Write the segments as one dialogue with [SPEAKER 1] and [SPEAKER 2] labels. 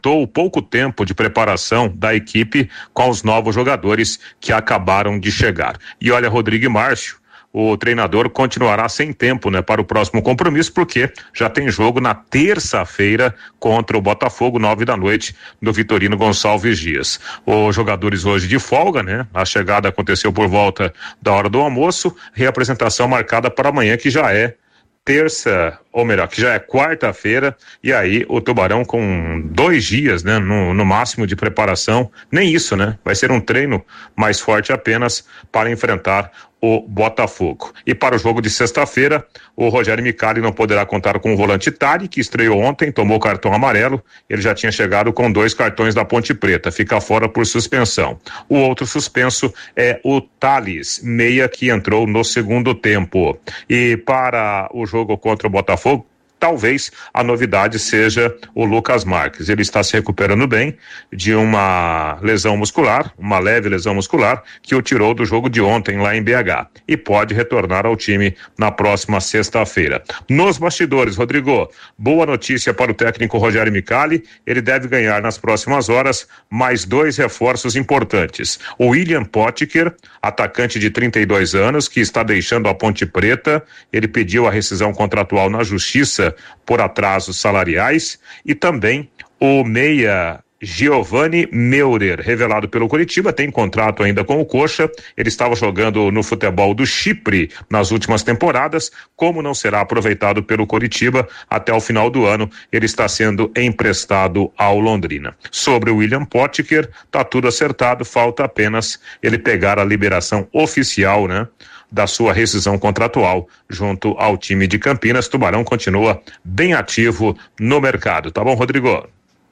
[SPEAKER 1] o pouco tempo de preparação da equipe com os novos jogadores que acabaram de chegar. E olha, Rodrigo e Márcio, o treinador continuará sem tempo, né, para o próximo compromisso, porque já tem jogo na terça-feira contra o Botafogo, 9h, no Vitorino Gonçalves Dias. Os jogadores hoje de folga, né? A chegada aconteceu por volta da hora do almoço, reapresentação marcada para amanhã, que já é terça, ou melhor, que já é quarta-feira, e aí o Tubarão com 2 dias, né, no máximo de preparação, nem isso, né, vai ser um treino mais forte apenas para enfrentar o Botafogo. E para o jogo de sexta-feira, o Rogério Micali não poderá contar com o volante Tari, que estreou ontem, tomou cartão amarelo. Ele já tinha chegado com 2 cartões da Ponte Preta, fica fora por suspensão. O outro suspenso é o Thales, meia, que entrou no segundo tempo. E para o jogo contra o Botafogo, talvez a novidade seja o Lucas Marques. Ele está se recuperando bem de uma lesão muscular, uma leve lesão muscular, que o tirou do jogo de ontem lá em BH. E pode retornar ao time na próxima sexta-feira. Nos bastidores, Rodrigo, boa notícia para o técnico Rogério Micali. Ele deve ganhar nas próximas horas mais 2 reforços importantes. O William Potker, atacante de 32 anos, que está deixando a Ponte Preta. Ele pediu a rescisão contratual na Justiça por atrasos salariais, e também o meia Giovanni Meurer, revelado pelo Coritiba, tem contrato ainda com o Coxa. Ele estava jogando no futebol do Chipre nas últimas temporadas. Como não será aproveitado pelo Coritiba até o final do ano, ele está sendo emprestado ao Londrina. Sobre o William Potker, tá tudo acertado, falta apenas ele pegar a liberação oficial, né, da sua rescisão contratual junto ao time de Campinas. Tubarão continua bem ativo no mercado. Tá bom, Rodrigo?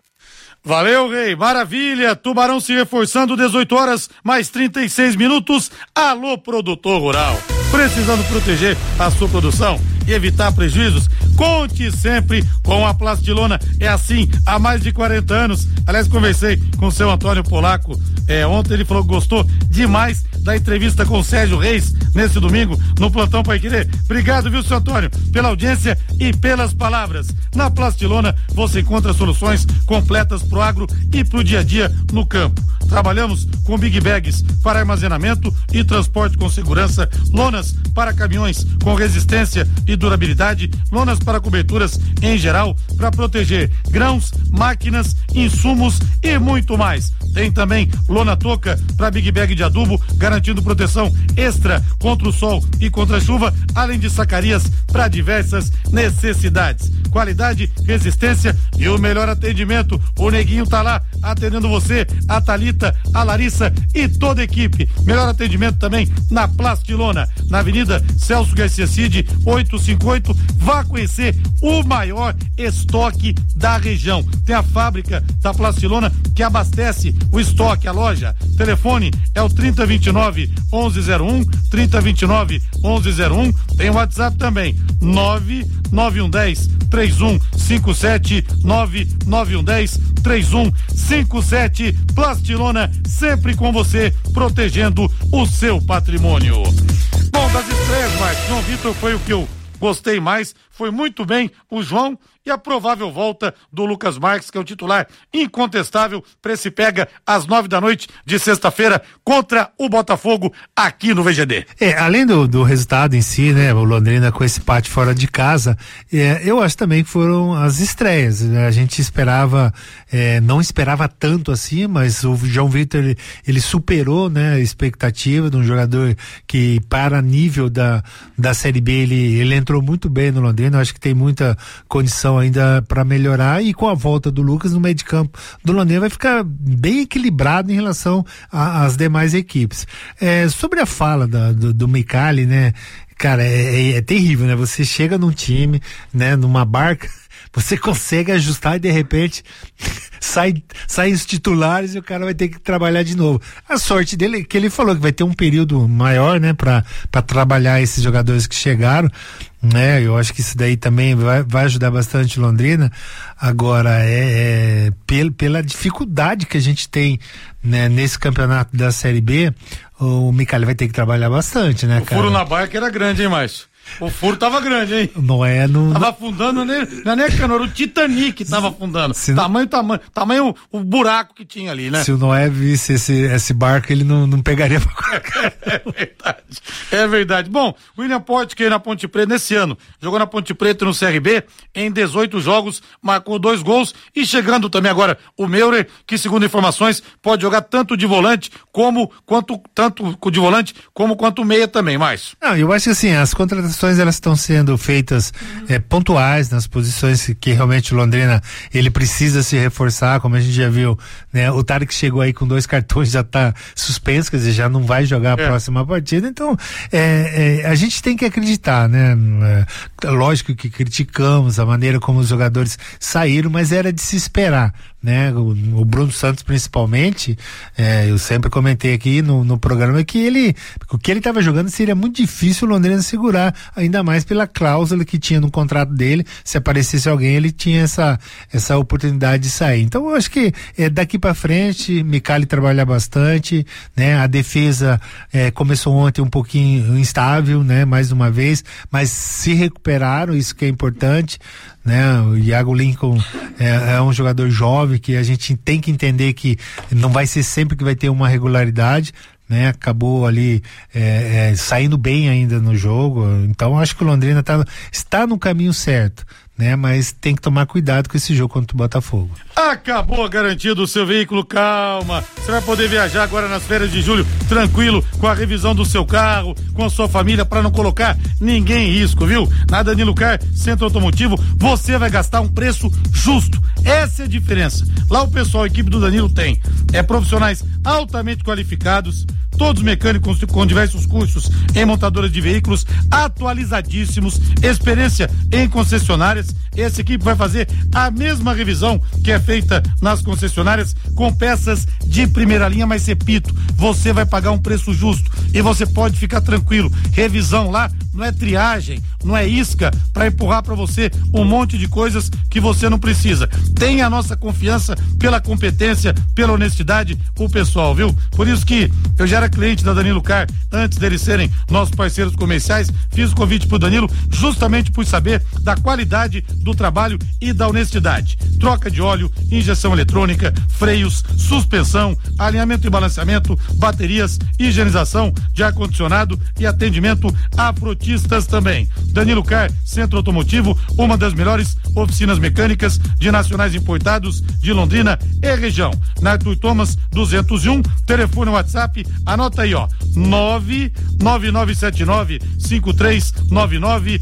[SPEAKER 2] Valeu, Rei, maravilha. Tubarão se reforçando, 18h mais 36 minutos. Alô, produtor rural, precisando proteger a sua produção e evitar prejuízos? Conte sempre com a Plastilona. É assim há mais de 40 anos. Aliás, conversei com o seu Antônio Polaco ontem. Ele falou que gostou demais da entrevista com o Sérgio Reis nesse domingo no Plantão Pai Querer. Obrigado, viu, seu Antônio, pela audiência e pelas palavras. Na Plastilona você encontra soluções completas pro agro e pro dia a dia no campo. Trabalhamos com big bags para armazenamento e transporte com segurança, lonas para caminhões com resistência e durabilidade, lonas para coberturas em geral, para proteger grãos, máquinas, insumos e muito mais. Tem também lona toca para big bag de adubo, garantindo proteção extra contra o sol e contra a chuva, além de sacarias para diversas necessidades. Qualidade, resistência e o melhor atendimento. O Neguinho tá lá atendendo você, a Thalita, a Larissa e toda a equipe. Melhor atendimento também na Plastilona, na Avenida Celso Garcia Cid, 858. Vá conhecer o maior estoque da região. Tem a fábrica da Plastilona que abastece o estoque, a loja. Telefone é o 3029-1101, 3029-1101. Tem o WhatsApp também, 99110-3157, 99110-3157. Plastilona, sempre com você, protegendo o seu patrimônio. Bom, das estreias, Marcos, João Vitor foi o que eu gostei mais, foi muito bem o João, e a provável volta do Lucas Marques, que é o titular incontestável para esse pega às 9h de sexta-feira contra o Botafogo aqui no VGD.
[SPEAKER 3] Além do resultado em si, né, o Londrina com esse empate fora de casa, eu acho também que foram as estreias, né? A gente esperava, não esperava tanto assim, mas o João Vitor ele superou, né, a expectativa de um jogador que, para nível da Série B, ele entrou muito bem no Londrina. Eu acho que tem muita condição ainda para melhorar, e com a volta do Lucas no meio de campo do Londrina vai ficar bem equilibrado em relação às demais equipes. Sobre a fala do Micali, né, cara, é terrível, né? Você chega num time, né, numa barca, você consegue ajustar e de repente sai os titulares e o cara vai ter que trabalhar de novo. A sorte dele é que ele falou que vai ter um período maior, né, pra trabalhar esses jogadores que chegaram, né? Eu acho que isso daí também vai ajudar bastante Londrina. Agora, pela dificuldade que a gente tem, né, nesse campeonato da Série B, o Micali vai ter que trabalhar bastante, né, cara?
[SPEAKER 2] O furo na barca era grande, hein, Márcio? O furo tava grande, hein?
[SPEAKER 3] Não é no...
[SPEAKER 2] Tava afundando, não é nem a canoa, o Titanic tava afundando. Tamanho o buraco que tinha ali, né?
[SPEAKER 3] Se o Noé visse esse barco, ele não pegaria pra
[SPEAKER 2] É verdade. Bom, William Potker na Ponte Preta nesse ano, jogou na Ponte Preta no CRB, em 18 jogos, marcou 2 gols, e chegando também agora o Meurer, que segundo informações, pode jogar tanto de volante quanto meia também, mais.
[SPEAKER 3] Não, eu acho que assim, as contratações elas estão sendo feitas pontuais nas posições que realmente o Londrina ele precisa se reforçar, como a gente já viu, né? O Tarek chegou aí com 2 cartões, já tá suspenso, quer dizer, já não vai jogar a próxima partida, então a gente tem que acreditar, né? Lógico que criticamos a maneira como os jogadores saíram, mas era de se esperar, né? O Bruno Santos principalmente, eu sempre comentei aqui no programa que o que ele estava jogando seria muito difícil o Londrina segurar, ainda mais pela cláusula que tinha no contrato dele, se aparecesse alguém ele tinha essa oportunidade de sair. Então eu acho que daqui para frente Micali trabalhar bastante, né? A defesa começou ontem um pouquinho instável, né? Mais uma vez, mas se recuperaram, isso que é importante, né? O Iago Lincoln é um jogador jovem que a gente tem que entender que não vai ser sempre que vai ter uma regularidade, né? Acabou ali saindo bem ainda no jogo, então acho que o Londrina está no caminho certo, né? Mas tem que tomar cuidado com esse jogo contra o Botafogo.
[SPEAKER 2] Acabou a garantia do seu veículo, calma, você vai poder viajar agora nas férias de julho, tranquilo, com a revisão do seu carro, com a sua família, para não colocar ninguém em risco, viu? Na Danilo Car, Centro Automotivo, você vai gastar um preço justo, essa é a diferença. Lá o pessoal, a equipe do Danilo tem profissionais altamente qualificados, todos mecânicos com diversos cursos em montadoras de veículos, atualizadíssimos, experiência em concessionárias. Essa equipe vai fazer a mesma revisão que é feita nas concessionárias, com peças de primeira linha, mas repito, você vai pagar um preço justo e você pode ficar tranquilo. Revisão lá não é triagem, não é isca para empurrar para você um monte de coisas que você não precisa. Tenha a nossa confiança pela competência, pela honestidade, o pessoal, viu? Por isso que eu já era cliente da Danilo Car antes deles serem nossos parceiros comerciais, fiz o convite pro Danilo justamente por saber da qualidade do trabalho e da honestidade. Troca de óleo, injeção eletrônica, freios, suspensão, alinhamento e balanceamento, baterias, higienização de ar-condicionado e atendimento a frotistas também. Danilo Car, Centro Automotivo, uma das melhores oficinas mecânicas de nacionais importados de Londrina e região. Na Arthur Thomas 201, telefone WhatsApp, anota aí, ó, 99979-5399,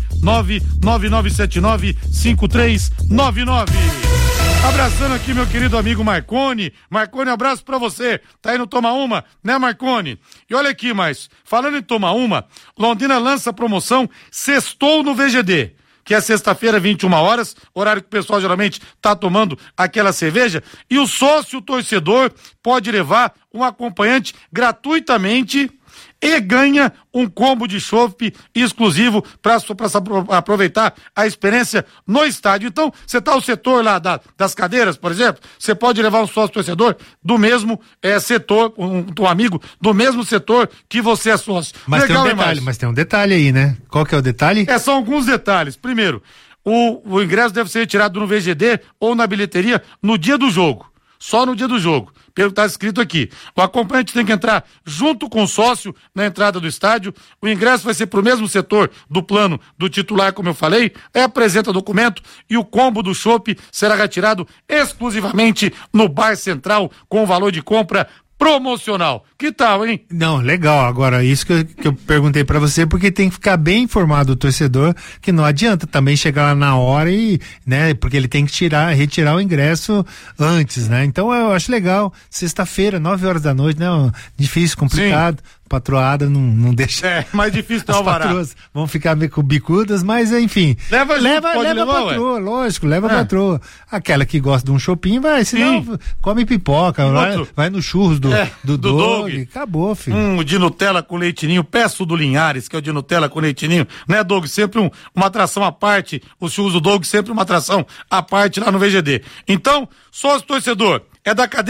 [SPEAKER 2] 99979-5399. Abraçando aqui meu querido amigo Marconi. Marconi, abraço pra você. Tá aí no Toma Uma, né, Marconi? E olha aqui, mas falando em Toma Uma, Londrina lança a promoção Sextou no VGD, que é sexta-feira, 21 horas, horário que o pessoal geralmente tá tomando aquela cerveja, e o sócio torcedor pode levar um acompanhante gratuitamente e ganha um combo de chopp exclusivo para aproveitar a experiência no estádio. Então, você tá o setor lá das cadeiras, por exemplo, você pode levar um sócio torcedor do mesmo setor, um amigo do mesmo setor que você é sócio.
[SPEAKER 3] Mas legal, tem um detalhe aí, né? Qual que é o detalhe?
[SPEAKER 2] São alguns detalhes. Primeiro, o ingresso deve ser retirado no VGD ou na bilheteria no dia do jogo. Só no dia do jogo, pelo que está escrito aqui. O acompanhante tem que entrar junto com o sócio na entrada do estádio. O ingresso vai ser para o mesmo setor do plano do titular, como eu falei. Apresenta documento e o combo do chopp será retirado exclusivamente no Bar Central com valor de compra promocional. Que tal, hein?
[SPEAKER 3] Não, legal. Agora, isso que eu perguntei pra você, porque tem que ficar bem informado o torcedor, que não adianta também chegar lá na hora e, né, porque ele tem que retirar o ingresso antes, né? Então eu acho legal. Sexta-feira, 9 horas da noite, né? Difícil, complicado. Sim. Patroada não deixa.
[SPEAKER 2] Mais difícil ter alvará.
[SPEAKER 3] Patroas vão ficar meio bicudas, mas enfim.
[SPEAKER 2] Leva
[SPEAKER 3] a patroa, lógico, leva a patroa. Aquela que gosta de um shopping vai, senão come pipoca, vai no churros do Doug. Acabou, filho.
[SPEAKER 2] De Nutella com leitinho, peço do Linhares, que é o de Nutella com leitinho, né, Doug? Sempre uma atração à parte, os churros do Doug sempre uma atração à parte lá no VGD. Então, sócio torcedor, é da cadeira?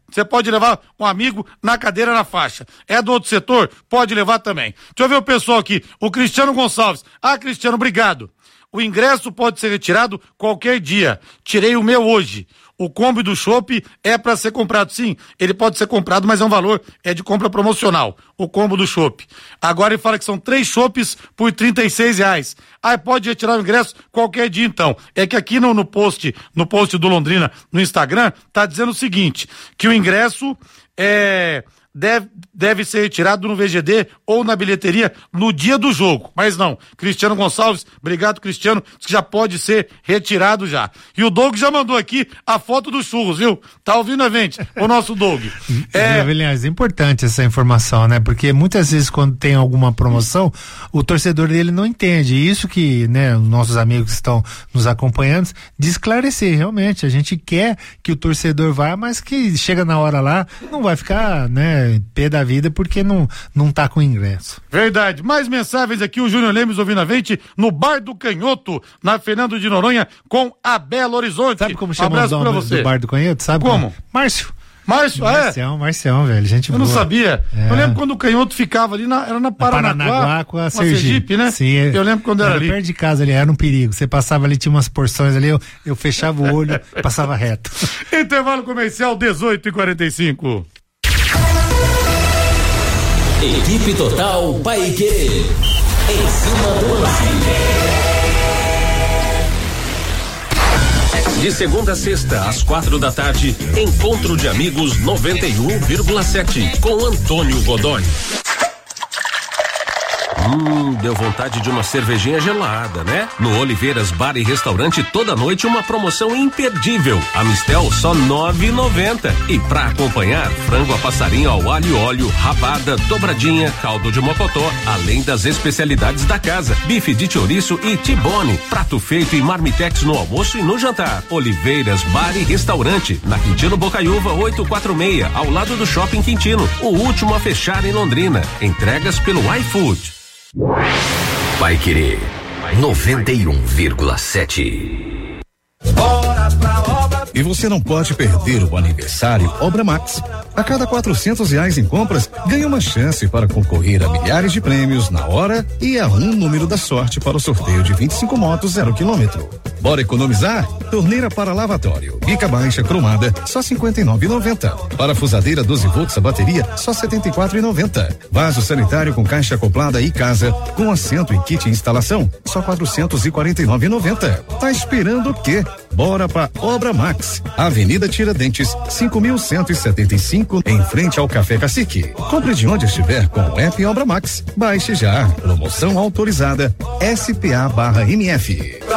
[SPEAKER 2] você pode levar um amigo na cadeira na faixa. É do outro setor? Pode levar também. Deixa eu ver o pessoal aqui. O Cristiano Gonçalves. Cristiano, obrigado. O ingresso pode ser retirado qualquer dia. Tirei o meu hoje. O combo do chopp é para ser comprado, sim. Ele pode ser comprado, mas é um valor, é de compra promocional. O combo do chopp. Agora ele fala que são 3 chopps por R$36. Pode retirar o ingresso qualquer dia, então. É que aqui no post do Londrina, no Instagram, tá dizendo o seguinte, que o ingresso deve ser retirado no VGD ou na bilheteria no dia do jogo. Mas não, Cristiano Gonçalves, obrigado, Cristiano, que já pode ser retirado já. E o Doug já mandou aqui a foto dos churros, viu? Tá ouvindo a gente, o nosso Doug.
[SPEAKER 3] Aliás, é importante essa informação, né? Porque muitas vezes quando tem alguma promoção, o torcedor dele não entende. Isso que, né, os nossos amigos que estão nos acompanhando, de esclarecer, realmente. A gente quer que o torcedor vá, mas que chega na hora lá, não vai ficar, né, pé da vida porque não tá com ingresso.
[SPEAKER 2] Verdade. Mais mensagens aqui, o Júnior Lemes ouvindo a gente no Bar do Canhoto, na Fernando de Noronha, com a Belo Horizonte.
[SPEAKER 3] Sabe como chama o dono do Bar do Canhoto? Sabe
[SPEAKER 2] como?
[SPEAKER 3] Márcio,
[SPEAKER 2] Marcião,
[SPEAKER 3] velho, gente boa.
[SPEAKER 2] Eu não sabia. Eu lembro quando o Canhoto ficava ali, era na Paranaguá
[SPEAKER 3] com a Sergipe,
[SPEAKER 2] né?
[SPEAKER 3] Sim,
[SPEAKER 2] eu lembro quando era ali.
[SPEAKER 3] Perto de casa ali, era um perigo. Você passava ali, tinha umas porções ali, eu fechava o olho, passava reto.
[SPEAKER 2] Intervalo comercial, 18h45.
[SPEAKER 4] Equipe Total Paiquerê, em cima do lance. De segunda a sexta, às 4h, Encontro de Amigos 91,7, com Antônio Godoy. Deu vontade de uma cervejinha gelada, né? No Oliveiras Bar e Restaurante, toda noite uma promoção imperdível. A Mistel só R$9,90. E pra acompanhar, frango a passarinho ao alho e óleo, rabada, dobradinha, caldo de mocotó, além das especialidades da casa, bife de chouriço e tibone, prato feito em marmitex no almoço e no jantar. Oliveiras Bar e Restaurante, na Quintino Bocaiúva 846, ao lado do Shopping Quintino, o último a fechar em Londrina. Entregas pelo iFood.
[SPEAKER 5] Paiquerê 91,7.
[SPEAKER 6] E você não pode perder o aniversário Obra Max. A cada R$400 em compras, ganha uma chance para concorrer a milhares de prêmios na hora e a um número da sorte para o sorteio de 25 motos 0 km. Bora economizar? Torneira para lavatório, bica baixa cromada, só R$59,90. Parafusadeira 12 volts a bateria, só R$74,90. Vaso sanitário com caixa acoplada e casa, com assento e kit instalação, só R$449,90. Tá esperando o quê? Bora pra Obra Max, Avenida Tiradentes, 5.175, em frente ao Café Cacique. Compre de onde estiver com o app Obra Max. Baixe já. Promoção autorizada SPA/MF.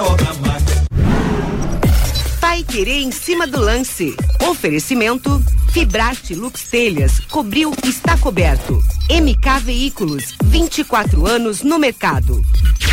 [SPEAKER 7] Paiquerê em cima do lance. Oferecimento Fibrate Lux Telhas, cobriu, está coberto. MK Veículos, 24 anos no mercado.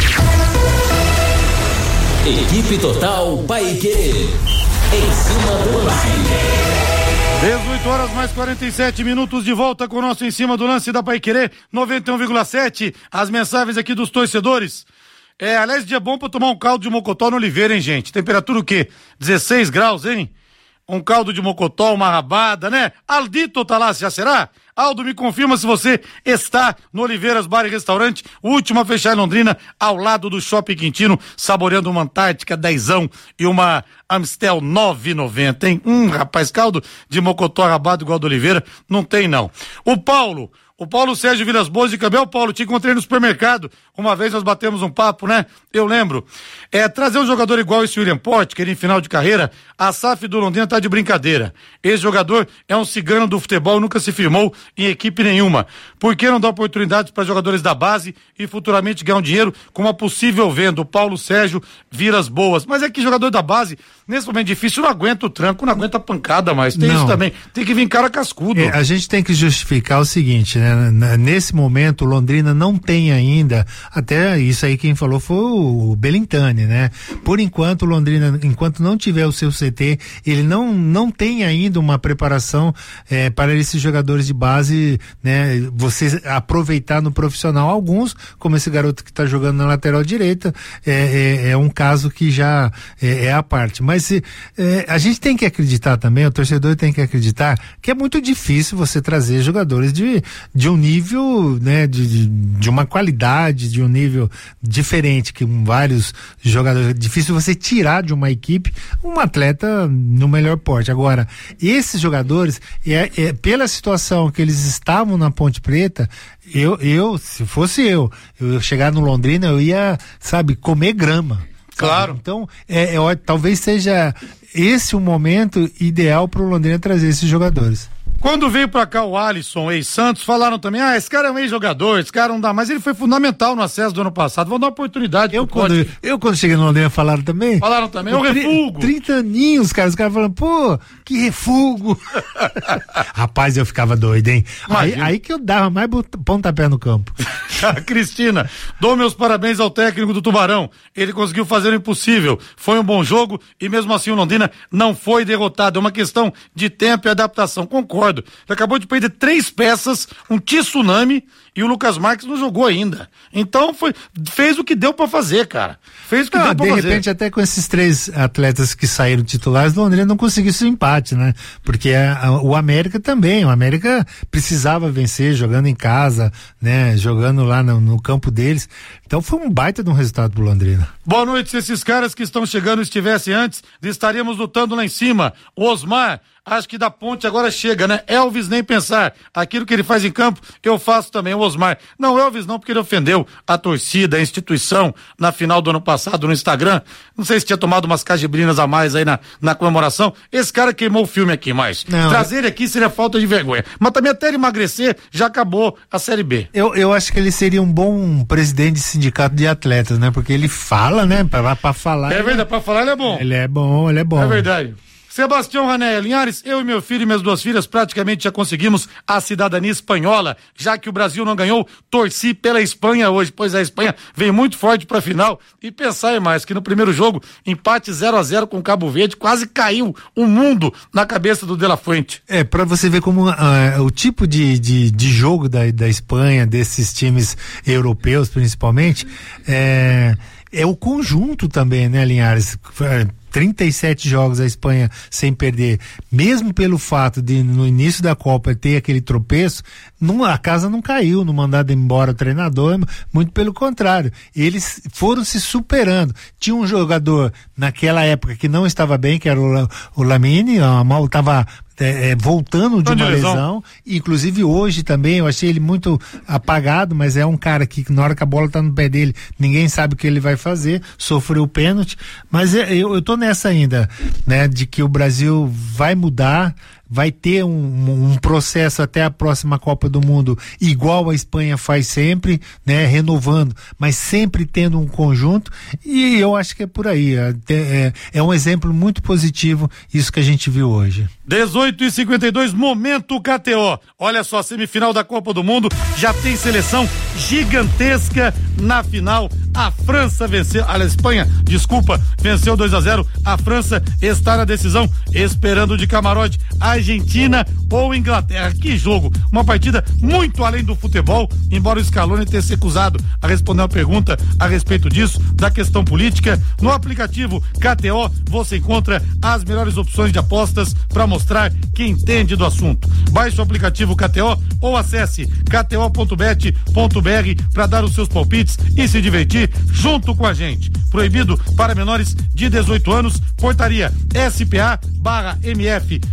[SPEAKER 4] Equipe Total Paiquerê, em cima do lance.
[SPEAKER 2] 18h mais 47 minutos, de volta com o nosso Em Cima do Lance da Paiquerê 91,7. As mensagens aqui dos torcedores. Aliás, dia bom pra tomar um caldo de mocotó no Oliveira, hein, gente? Temperatura o quê? 16 graus, hein? Um caldo de mocotó, uma rabada, né? Aldito tá lá, já será? Aldo, me confirma se você está no Oliveiras Bar e Restaurante, o último a fechar em Londrina, ao lado do Shopping Quintino, saboreando uma Antártica 10 e uma Amstel 9,90, hein? Rapaz, caldo de mocotó rabado igual do Oliveira, não tem não. O Paulo Sérgio Vilas Boas de Cabel. Paulo, te encontrei no supermercado, uma vez nós batemos um papo, né? Eu lembro. Trazer um jogador igual esse William Potker em final de carreira, a SAF do Londrina tá de brincadeira. Esse jogador é um cigano do futebol, nunca se firmou em equipe nenhuma. Por que não dá oportunidades para jogadores da base e futuramente ganhar um dinheiro com uma possível venda? O Paulo Sérgio Vilas Boas. Mas é que jogador da base, nesse momento difícil, não aguenta o tranco, não aguenta a pancada mais. Tem isso também. Tem que vir cara cascudo.
[SPEAKER 3] A gente tem que justificar o seguinte, né? né? Nesse momento, o Londrina não tem ainda, até isso aí quem falou foi o Belintani, né? Por enquanto, o Londrina, enquanto não tiver o seu CT, ele não tem ainda uma preparação para esses jogadores de base, né? Você aproveitar no profissional alguns, como esse garoto que está jogando na lateral direita, é um caso que já é a parte. Mas a gente tem que acreditar também, o torcedor tem que acreditar que é muito difícil você trazer jogadores de um nível, né, de uma qualidade, de um nível diferente, que vários jogadores, é difícil você tirar de uma equipe um atleta no melhor porte. Agora, esses jogadores, pela situação que eles estavam na Ponte Preta, se fosse eu chegar no Londrina, eu ia, comer grama.
[SPEAKER 2] Claro.
[SPEAKER 3] Então, talvez seja esse o momento ideal para o Londrina trazer esses jogadores.
[SPEAKER 2] Quando veio pra cá o Alisson, ex-Santos, falaram também, esse cara é um ex-jogador, esse cara não dá, mas ele foi fundamental no acesso do ano passado, vão dar uma oportunidade.
[SPEAKER 3] Quando cheguei no Londrina falaram também,
[SPEAKER 2] é um refugo.
[SPEAKER 3] 30 aninhos, cara, os caras falando, pô, que refugo. Rapaz, eu ficava doido, hein? Aí que eu dava mais pontapé no campo.
[SPEAKER 2] Cristina, dou meus parabéns ao técnico do Tubarão, ele conseguiu fazer o impossível, foi um bom jogo e mesmo assim o Londrina não foi derrotado, é uma questão de tempo e adaptação, concordo. Ele acabou de perder 3 peças, um tsunami, e o Lucas Marques não jogou ainda. Então fez o que deu pra fazer, cara. Fez o que deu pra fazer.
[SPEAKER 3] De repente, até com esses 3 atletas que saíram titulares, o Londrina não conseguiu esse empate, né? Porque o América também, o América precisava vencer, jogando em casa, né? Jogando lá no campo deles. Então foi um baita de um resultado pro Londrina.
[SPEAKER 2] Boa noite, se esses caras que estão chegando estivessem antes, estaríamos lutando lá em cima. O Osmar, acho que da Ponte agora chega, né? Elvis nem pensar. Aquilo que ele faz em campo, eu faço também. O Osmar. Não, Elvis não, porque ele ofendeu a torcida, a instituição, na final do ano passado no Instagram. Não sei se tinha tomado umas cajibrinas a mais aí na comemoração. Esse cara queimou o filme aqui, mas trazer ele aqui seria falta de vergonha. Mas também até ele emagrecer, já acabou a Série B.
[SPEAKER 3] Eu acho que ele seria um bom presidente de sindicato de atletas, né? Porque ele fala, né? Pra falar.
[SPEAKER 2] É verdade, pra falar ele é bom.
[SPEAKER 3] Ele é bom.
[SPEAKER 2] É verdade. Sebastião Ranéia Linhares, eu e meu filho e minhas 2 filhas praticamente já conseguimos a cidadania espanhola, já que o Brasil não ganhou, torci pela Espanha hoje, pois a Espanha veio muito forte pra final, e pensar mais, que no primeiro jogo, empate 0-0 com o Cabo Verde, quase caiu o mundo na cabeça do De La Fuente.
[SPEAKER 3] Pra você ver como o tipo de jogo da Espanha, desses times europeus principalmente, é o conjunto também, né, Linhares? 37 jogos a Espanha sem perder, mesmo pelo fato de no início da Copa ter aquele tropeço, a casa não caiu, não mandado embora o treinador, muito pelo contrário, eles foram se superando. Tinha um jogador naquela época que não estava bem, que era o Lamine, estava voltando de uma lesão, inclusive hoje também, eu achei ele muito apagado, mas é um cara que na hora que a bola tá no pé dele, ninguém sabe o que ele vai fazer, sofreu o pênalti, mas eu tô nessa ainda, né, de que o Brasil vai mudar, vai ter um processo até a próxima Copa do Mundo igual a Espanha faz sempre, né, renovando, mas sempre tendo um conjunto, e eu acho que é por aí, é um exemplo muito positivo isso que a gente viu hoje.
[SPEAKER 2] 18h52, momento KTO. Olha só, semifinal da Copa do Mundo, já tem seleção gigantesca na final. A França venceu, a Espanha, venceu 2-0. A França está na decisão, esperando de camarote Argentina ou Inglaterra. Que jogo! Uma partida muito além do futebol, embora o Scaloni tenha se recusado a responder uma pergunta a respeito disso, da questão política. No aplicativo KTO você encontra as melhores opções de apostas para mostrar quem entende do assunto. Baixe o aplicativo KTO ou acesse kto.bet.br para dar os seus palpites e se divertir junto com a gente. Proibido para menores de 18 anos, portaria SPA/MF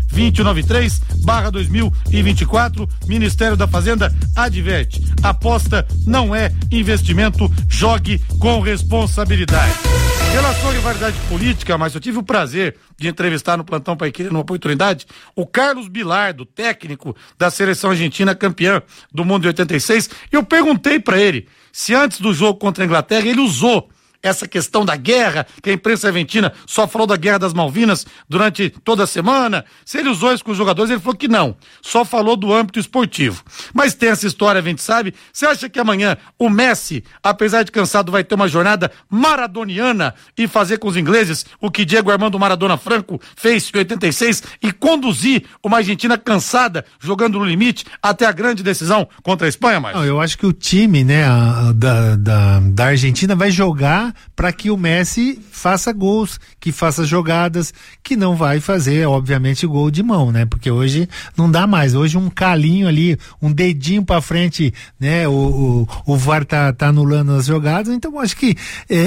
[SPEAKER 2] 2093/2024, Ministério da Fazenda adverte: aposta não é investimento, jogue com responsabilidade. Pela sua rivalidade política, mas eu tive o prazer de entrevistar no Plantão Paiquerê, numa oportunidade, o Carlos Bilardo, técnico da seleção argentina, campeã do mundo de 86, e eu perguntei para ele se antes do jogo contra a Inglaterra ele usou essa questão da guerra, que a imprensa argentina só falou da guerra das Malvinas durante toda a semana. Se ele usou isso com os jogadores, ele falou que não, só falou do âmbito esportivo. Mas tem essa história, a gente sabe. Você acha que amanhã o Messi, apesar de cansado, vai ter uma jornada maradoniana e fazer com os ingleses o que Diego Armando Maradona Franco fez em 86 e conduzir uma Argentina cansada, jogando no limite, até a grande decisão contra a Espanha, mais?
[SPEAKER 3] Não, eu acho que o time, né, da Argentina vai jogar para que o Messi faça gols, que faça jogadas, que não vai fazer, obviamente, gol de mão, né? Porque hoje não dá mais. Hoje um calinho ali, um dedinho para frente, né? O VAR tá anulando as jogadas. Então, eu acho que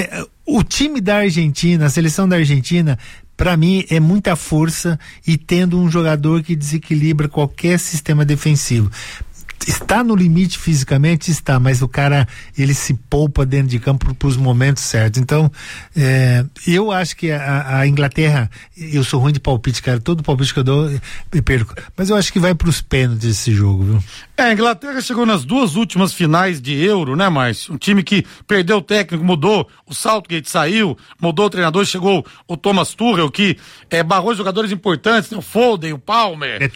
[SPEAKER 3] o time da Argentina, a seleção da Argentina, para mim é muita força e tendo um jogador que desequilibra qualquer sistema defensivo. Está no limite fisicamente? Está, mas o cara, ele se poupa dentro de campo para os momentos certos. Então, eu acho que a Inglaterra, eu sou ruim de palpite, cara, todo palpite que eu dou eu perco, mas eu acho que vai para os pênaltis esse jogo, viu?
[SPEAKER 2] A Inglaterra chegou nas duas últimas finais de Euro, né, Márcio? Um time que perdeu o técnico, mudou, o Southgate saiu, mudou o treinador, chegou o Thomas Tuchel, que barrou jogadores importantes, né? O Foden, o Palmer.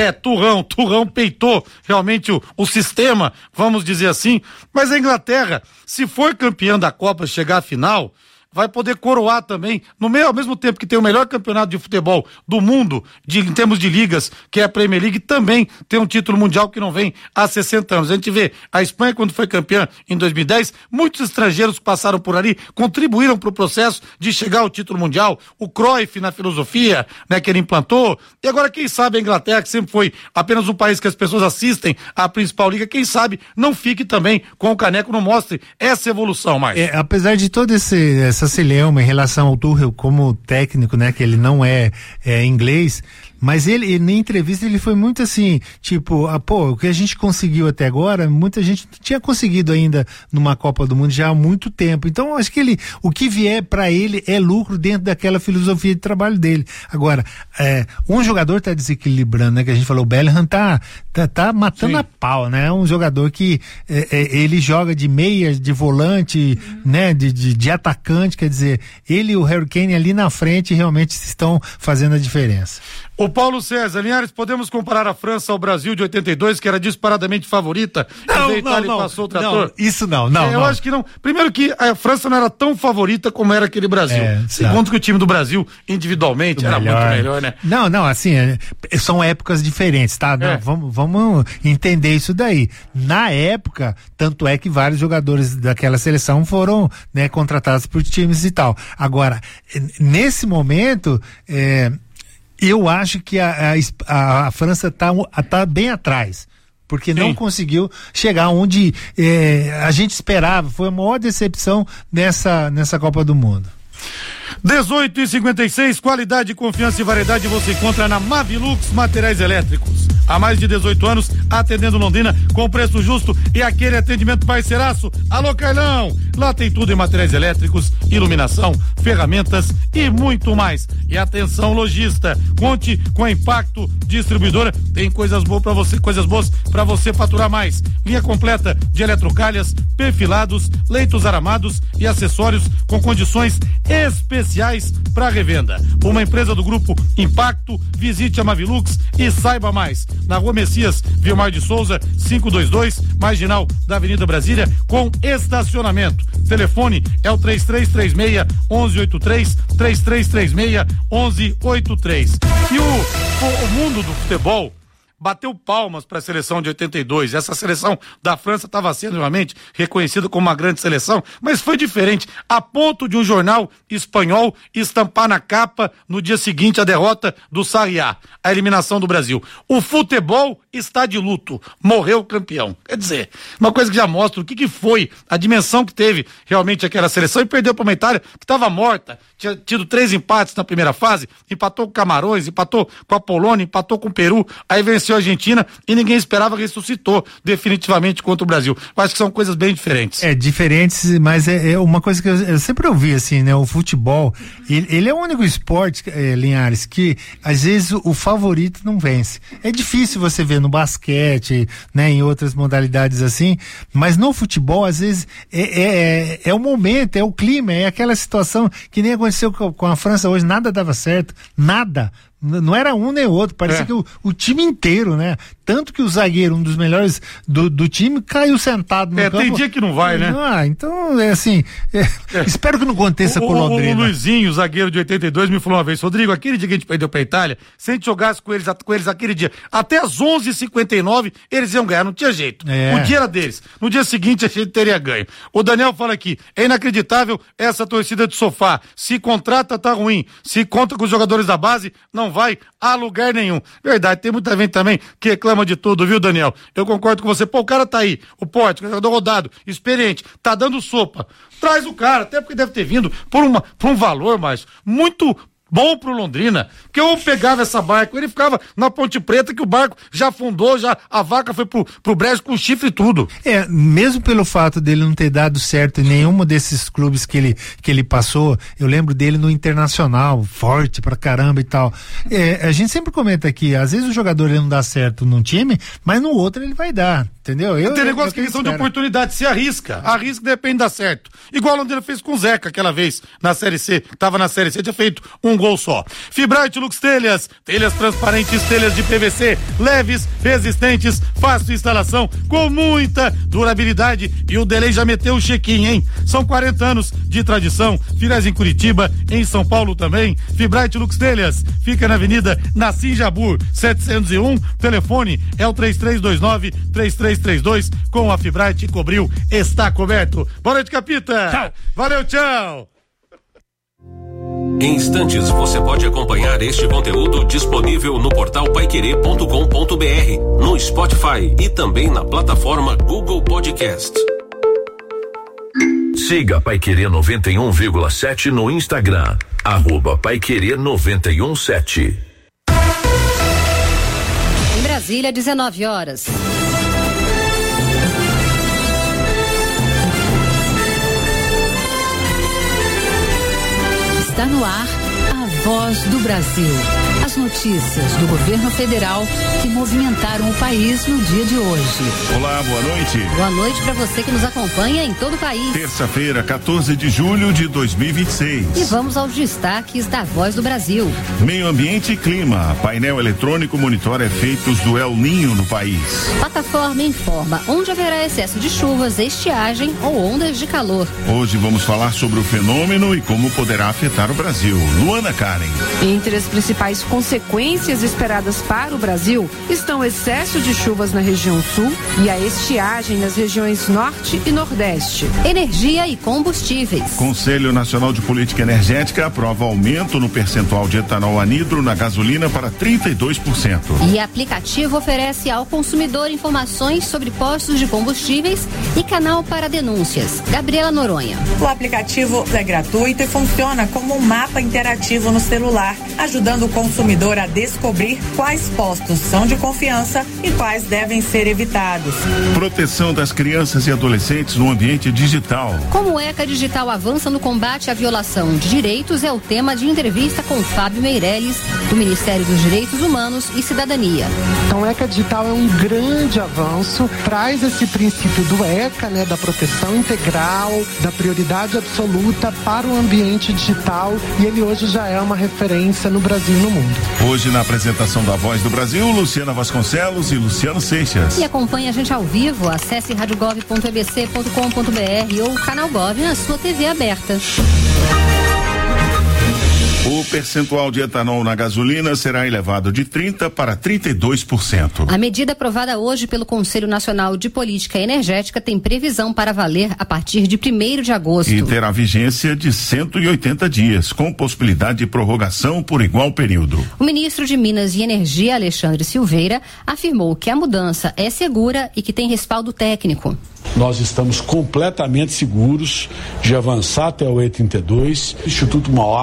[SPEAKER 2] Tuchel peitou realmente o sistema, vamos dizer assim. Mas a Inglaterra, se for campeã da Copa, chegar à final, vai poder coroar também, ao mesmo tempo que tem o melhor campeonato de futebol do mundo, em termos de ligas, que é a Premier League, também tem um título mundial que não vem há 60 anos. A gente vê a Espanha, quando foi campeã em 2010, muitos estrangeiros que passaram por ali contribuíram para o processo de chegar ao título mundial. O Cruyff na filosofia, né, que ele implantou. E agora, quem sabe a Inglaterra, que sempre foi apenas um país que as pessoas assistem à principal liga, quem sabe não fique também com o caneco, não mostre essa evolução mais.
[SPEAKER 3] Apesar de todo essa celeuma em relação ao Tuchel como técnico, né, que ele não é inglês, mas ele, na entrevista, ele foi muito assim, tipo, o que a gente conseguiu até agora, muita gente não tinha conseguido ainda numa Copa do Mundo já há muito tempo. Então, acho que o que vier para ele é lucro dentro daquela filosofia de trabalho dele. Agora, um jogador tá desequilibrando, né, que a gente falou, o Bellingham tá matando a pau, né? É um jogador que ele joga de meia, de volante, né, de atacante, quer dizer, ele e o Harry Kane ali na frente realmente estão fazendo a diferença.
[SPEAKER 2] O Paulo César, Linhares, podemos comparar a França ao Brasil de 82, que era disparadamente favorita, e a Itália passou o trator?
[SPEAKER 3] Não, isso não.
[SPEAKER 2] Eu acho que não. Primeiro que a França não era tão favorita como era aquele Brasil. Segundo que o time do Brasil, individualmente, era muito melhor, né?
[SPEAKER 3] Não, assim, são épocas diferentes, tá? Não, vamos entender isso daí. Na época, tanto é que vários jogadores daquela seleção foram, né, contratados por times e tal. Agora, nesse momento, eu acho que a França tá bem atrás, porque não conseguiu chegar onde a gente esperava. Foi a maior decepção nessa Copa do Mundo.
[SPEAKER 2] 18h56, qualidade, confiança e variedade você encontra na Mavilux Materiais Elétricos. Há mais de 18 anos, atendendo Londrina com preço justo e aquele atendimento parceiraço. Alô, Carlão! Lá tem tudo em materiais elétricos, iluminação, ferramentas e muito mais. E atenção, lojista, conte com a Impacto Distribuidora. Tem coisas boas para você faturar mais. Linha completa de eletrocalhas, perfilados, leitos aramados e acessórios com condições especiais para revenda. Uma empresa do grupo Impacto. Visite a Mavilux e saiba mais. Na Rua Messias Vilmar de Souza, 522, marginal da Avenida Brasília, com estacionamento. Telefone é o 3336-1183, 3336-1183. E o mundo do futebol bateu palmas para a seleção de 82. Essa seleção da França estava sendo realmente reconhecida como uma grande seleção, mas foi diferente, a ponto de um jornal espanhol estampar na capa no dia seguinte a derrota do Sarriá, a eliminação do Brasil. O futebol está de luto, morreu campeão. Quer dizer, uma coisa que já mostra o que foi a dimensão que teve realmente aquela seleção, e perdeu para uma Itália que estava morta, tinha tido 3 empates na primeira fase, empatou com Camarões, empatou com a Polônia, empatou com o Peru, aí venceu venceu a Argentina e ninguém esperava, ressuscitou definitivamente contra o Brasil. Eu acho que são coisas bem diferentes.
[SPEAKER 3] Diferentes, mas é uma coisa que eu sempre ouvi, assim, né? O futebol, ele é o único esporte, Linhares, que às vezes o favorito não vence. É difícil você ver no basquete, né? Em outras modalidades assim, mas no futebol, às vezes, é o momento, é o clima, é aquela situação que nem aconteceu com a França hoje, nada dava certo, nada. Não era um nem outro, parecia que o time inteiro, né? Tanto que o zagueiro, um dos melhores do time, caiu sentado no campo.
[SPEAKER 2] Tem dia que não vai, né?
[SPEAKER 3] Então, espero que não aconteça com o Londrina.
[SPEAKER 2] O Luizinho, zagueiro de 82, me falou uma vez: Rodrigo, aquele dia que a gente perdeu pra Itália, se a gente jogasse com eles aquele dia, até as 11h59, eles iam ganhar, não tinha jeito. O dia era deles. No dia seguinte, a gente teria ganho. O Daniel fala aqui: é inacreditável essa torcida de sofá. Se contrata, tá ruim. Se conta com os jogadores da base, não vai a lugar nenhum. Verdade, tem muita gente também que reclama de tudo, viu, Daniel? Eu concordo com você. Pô, o cara tá aí, o Pote, jogador rodado, experiente, tá dando sopa. Traz o cara, até porque deve ter vindo por um valor, mas muito bom pro Londrina, porque eu pegava essa barca, ele ficava na Ponte Preta, que o barco já afundou, a vaca foi pro brejo com chifre e tudo.
[SPEAKER 3] Mesmo pelo fato dele não ter dado certo em nenhum desses clubes que ele passou, eu lembro dele no Internacional, forte pra caramba e tal. A gente sempre comenta aqui, às vezes o jogador ele não dá certo num time, mas no outro ele vai dar, entendeu?
[SPEAKER 2] Tem negócio que questão de oportunidade, se arrisca depende de dar certo. Igual o Londrina fez com o Zeca aquela vez, na Série C, tava na Série C, tinha feito um gol só. Fibrate Lux Telhas, telhas transparentes, telhas de PVC, leves, resistentes, fácil instalação, com muita durabilidade, e o Delay já meteu o check-in, hein? São 40 anos de tradição, filiais em Curitiba, em São Paulo também. Fibrate Lux Telhas, fica na Avenida Nassim Jabur, 701, telefone é o 3329-3332, com a Fibrate cobriu, está coberto. Boa noite, Capita!
[SPEAKER 3] Tchau!
[SPEAKER 2] Valeu, tchau!
[SPEAKER 4] Em instantes você pode acompanhar este conteúdo disponível no portal paiquerê.com.br, no Spotify e também na plataforma Google Podcast.
[SPEAKER 5] Siga Paiquerê 91,7 no Instagram, @Paiquerê 91,7.
[SPEAKER 8] Em Brasília, 19 horas. Está no ar a Voz do Brasil. As notícias do governo federal que movimentaram o país no dia de hoje.
[SPEAKER 9] Olá, boa noite.
[SPEAKER 8] Boa noite para você que nos acompanha em todo o país.
[SPEAKER 9] Terça-feira, 14 de julho de 2026.
[SPEAKER 8] E vamos aos destaques da Voz do Brasil.
[SPEAKER 9] Meio ambiente e clima. Painel eletrônico monitora efeitos do El Ninho no país.
[SPEAKER 8] Plataforma informa onde haverá excesso de chuvas, estiagem ou ondas de calor.
[SPEAKER 9] Hoje vamos falar sobre o fenômeno e como poderá afetar o Brasil. Luana Karen.
[SPEAKER 10] Entre as principais consequências esperadas para o Brasil estão o excesso de chuvas na região sul e a estiagem nas regiões norte e nordeste.
[SPEAKER 8] Energia e combustíveis.
[SPEAKER 9] Conselho Nacional de Política Energética aprova aumento no percentual de etanol anidro na gasolina para 32%.
[SPEAKER 8] E aplicativo oferece ao consumidor informações sobre postos de combustíveis e canal para denúncias. Gabriela Noronha.
[SPEAKER 11] O aplicativo é gratuito e funciona como um mapa interativo no celular, ajudando o consumidor a descobrir quais postos são de confiança e quais devem ser evitados.
[SPEAKER 9] Proteção das crianças e adolescentes no ambiente digital.
[SPEAKER 8] Como o ECA Digital avança no combate à violação de direitos é o tema de entrevista com Fábio Meirelles, do Ministério dos Direitos Humanos e Cidadania.
[SPEAKER 12] Então, o ECA Digital é um grande avanço, traz esse princípio do ECA, né, da proteção integral, da prioridade absoluta para o ambiente digital, e ele hoje já é uma referência no Brasil e no mundo.
[SPEAKER 9] Hoje, na apresentação da Voz do Brasil, Luciana Vasconcelos e Luciano Seixas.
[SPEAKER 8] E acompanhe a gente ao vivo, acesse radiogov.ebc.com.br ou Canal Gov na sua TV aberta.
[SPEAKER 9] O percentual de etanol na gasolina será elevado de 30% para 32%.
[SPEAKER 8] A medida aprovada hoje pelo Conselho Nacional de Política Energética tem previsão para valer a partir de 1º de agosto.
[SPEAKER 9] E terá vigência de 180 dias, com possibilidade de prorrogação por igual período.
[SPEAKER 8] O ministro de Minas e Energia, Alexandre Silveira, afirmou que a mudança é segura e que tem respaldo técnico.
[SPEAKER 13] Nós estamos completamente seguros de avançar até o E32. O Instituto Mauá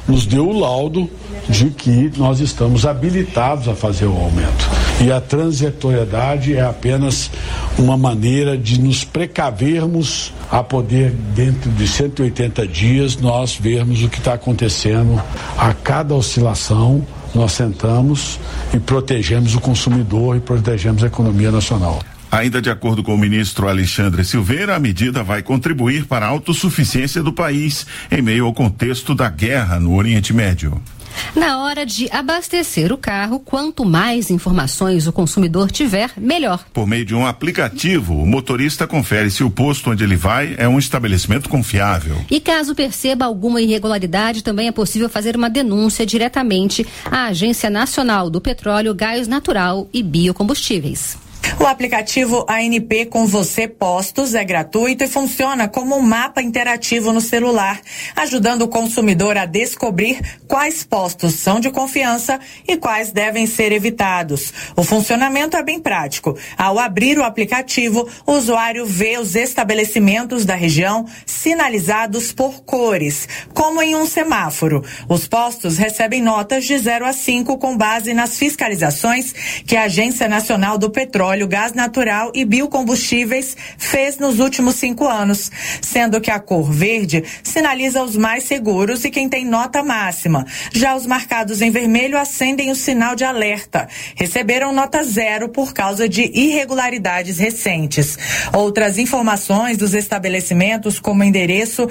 [SPEAKER 13] nos deu o laudo de que nós estamos habilitados a fazer o aumento. E a transitoriedade é apenas uma maneira de nos precavermos a poder, dentro de 180 dias, nós vermos o que está acontecendo. A cada oscilação, nós sentamos e protegemos o consumidor e protegemos a economia nacional.
[SPEAKER 9] Ainda de acordo com o ministro Alexandre Silveira, a medida vai contribuir para a autossuficiência do país em meio ao contexto da guerra no Oriente Médio.
[SPEAKER 8] Na hora de abastecer o carro, quanto mais informações o consumidor tiver, melhor.
[SPEAKER 9] Por meio de um aplicativo, o motorista confere se o posto onde ele vai é um estabelecimento confiável.
[SPEAKER 8] E caso perceba alguma irregularidade, também é possível fazer uma denúncia diretamente à Agência Nacional do Petróleo, Gás Natural e Biocombustíveis.
[SPEAKER 11] O aplicativo ANP Com Você Postos é gratuito e funciona como um mapa interativo no celular, ajudando o consumidor a descobrir quais postos são de confiança e quais devem ser evitados. O funcionamento é bem prático. Ao abrir o aplicativo, o usuário vê os estabelecimentos da região sinalizados por cores, como em um semáforo. Os postos recebem notas de 0 a 5 com base nas fiscalizações que a Agência Nacional do Petróleo, Gás Natural e Biocombustíveis fez nos últimos 5 anos, sendo que a cor verde sinaliza os mais seguros e quem tem nota máxima. Já os marcados em vermelho acendem o sinal de alerta. Receberam nota 0 por causa de irregularidades recentes. Outras informações dos estabelecimentos, como endereço,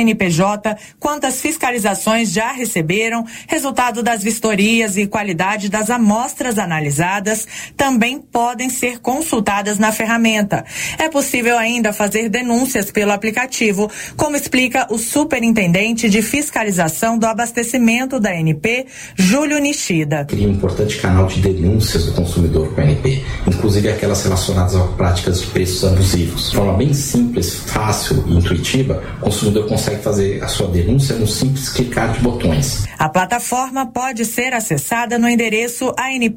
[SPEAKER 11] CNPJ, quantas fiscalizações já receberam, resultado das vistorias e qualidade das amostras analisadas, também podem ser consultadas na ferramenta. É possível ainda fazer denúncias pelo aplicativo, como explica o superintendente de fiscalização do abastecimento da ANP, Júlio Nishida.
[SPEAKER 14] Cria um importante canal de denúncias do consumidor com a ANP, inclusive aquelas relacionadas a práticas de preços abusivos. De forma bem simples, fácil e intuitiva, o consumidor consegue fazer a sua denúncia num simples clicar de botões.
[SPEAKER 11] A plataforma pode ser acessada no endereço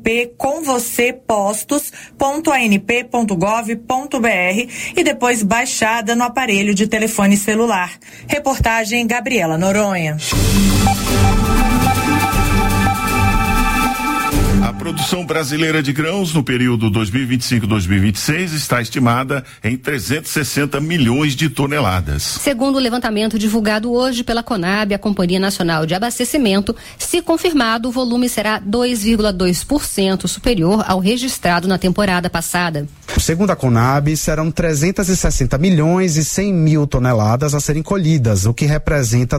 [SPEAKER 11] anpcomvocêpostos.anp.gov.br e depois baixada no aparelho de telefone celular. Reportagem Gabriela Noronha.
[SPEAKER 9] A produção brasileira de grãos no período 2025-2026 está estimada em 360 milhões de toneladas.
[SPEAKER 8] Segundo o levantamento divulgado hoje pela Conab, a Companhia Nacional de Abastecimento, se confirmado, o volume será 2,2% superior ao registrado na temporada passada.
[SPEAKER 15] Segundo a Conab, serão 360 milhões e 100 mil toneladas a serem colhidas, o que representa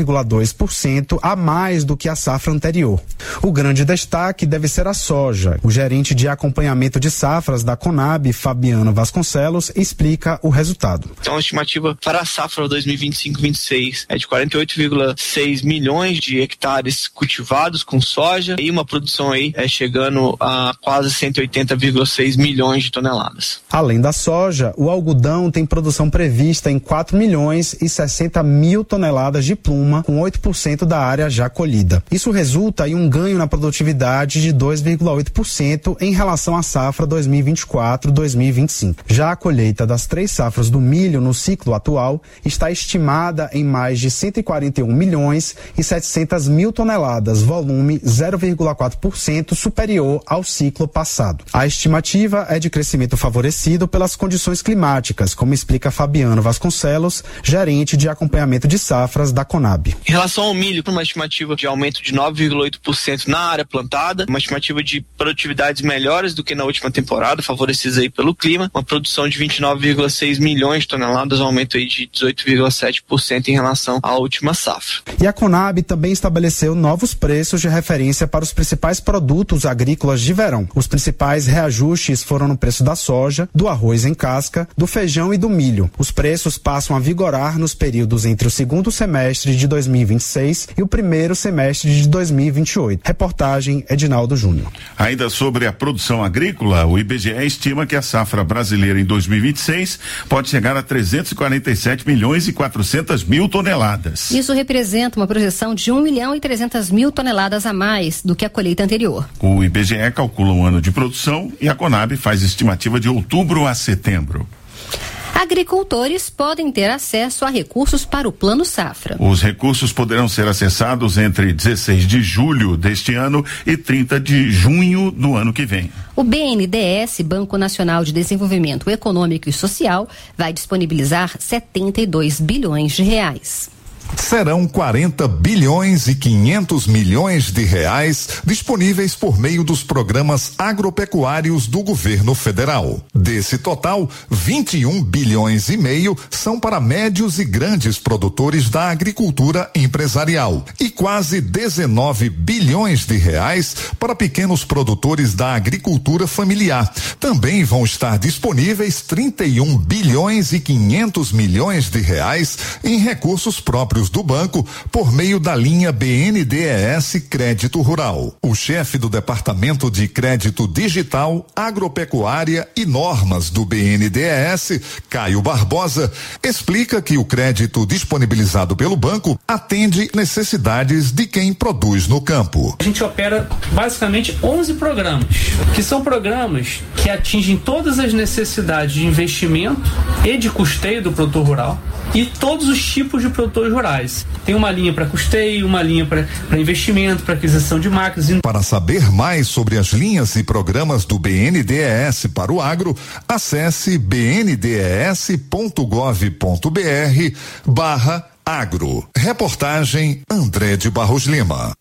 [SPEAKER 15] 2,2% a mais do que a safra anterior. O grande destaque deve ser a soja. O gerente de acompanhamento de safras da Conab, Fabiano Vasconcelos, explica o resultado.
[SPEAKER 16] Então, a estimativa para a safra 2025-26 é de 48,6 milhões de hectares cultivados com soja e uma produção aí chegando a quase 180,6 milhões de toneladas.
[SPEAKER 15] Além da soja, o algodão tem produção prevista em 4 milhões e 60 mil toneladas de pluma, com 8% da área já colhida. Isso resulta em um ganho na produtividade de 2,8% em relação à safra 2024-2025. Já a colheita das 3 safras do milho no ciclo atual está estimada em mais de 141 milhões e 700 mil toneladas, volume 0,4% superior ao ciclo passado. A estimativa é de crescimento favorecido pelas condições climáticas, como explica Fabiano Vasconcelos, gerente de acompanhamento de safras da Conab.
[SPEAKER 16] Em relação ao milho, uma estimativa de aumento de 9,8% na área plantada, uma estimativa de produtividades melhores do que na última temporada, favorecidas aí pelo clima, uma produção de 29,6 milhões de toneladas, um aumento aí de 18,7% em relação à última safra.
[SPEAKER 15] E a Conab também estabeleceu novos preços de referência para os principais produtos agrícolas de verão. Os principais reajustes foram no preço da soja, do arroz em casca, do feijão e do milho. Os preços passam a vigorar nos períodos entre o segundo semestre de 2026 e o primeiro semestre de 2028. Reportagem Edinaldo Júnior.
[SPEAKER 9] Ainda sobre a produção agrícola, o IBGE estima que a safra brasileira em 2026 pode chegar a 347 milhões e 400 mil toneladas.
[SPEAKER 8] Isso representa uma projeção de 1 milhão e 300 mil toneladas a mais do que a colheita anterior.
[SPEAKER 9] O IBGE calcula um ano de produção e a Conab faz estimativa de outubro a setembro.
[SPEAKER 8] Agricultores podem ter acesso a recursos para o Plano Safra.
[SPEAKER 9] Os recursos poderão ser acessados entre 16 de julho deste ano e 30 de junho do ano que vem.
[SPEAKER 8] O BNDES, Banco Nacional de Desenvolvimento Econômico e Social, vai disponibilizar 72 bilhões de reais.
[SPEAKER 17] Serão 40 bilhões e 500 milhões de reais disponíveis por meio dos programas agropecuários do governo federal. Desse total, 21 bilhões e meio são para médios e grandes produtores da agricultura empresarial e quase 19 bilhões de reais para pequenos produtores da agricultura familiar. Também vão estar disponíveis 31 bilhões e 500 milhões de reais em recursos próprios do banco por meio da linha BNDES Crédito Rural. O chefe do Departamento de Crédito Digital, Agropecuária e Normas do BNDES, Caio Barbosa, explica que o crédito disponibilizado pelo banco atende necessidades de quem produz no campo.
[SPEAKER 18] A gente opera basicamente 11 programas, que são programas que atingem todas as necessidades de investimento e de custeio do produtor rural e todos os tipos de produtores rurais. Tem uma linha para custeio, uma linha para investimento, para aquisição de máquinas.
[SPEAKER 17] Para saber mais sobre as linhas e programas do BNDES para o agro, acesse bndes.gov.br/agro. Reportagem André de Barros Lima.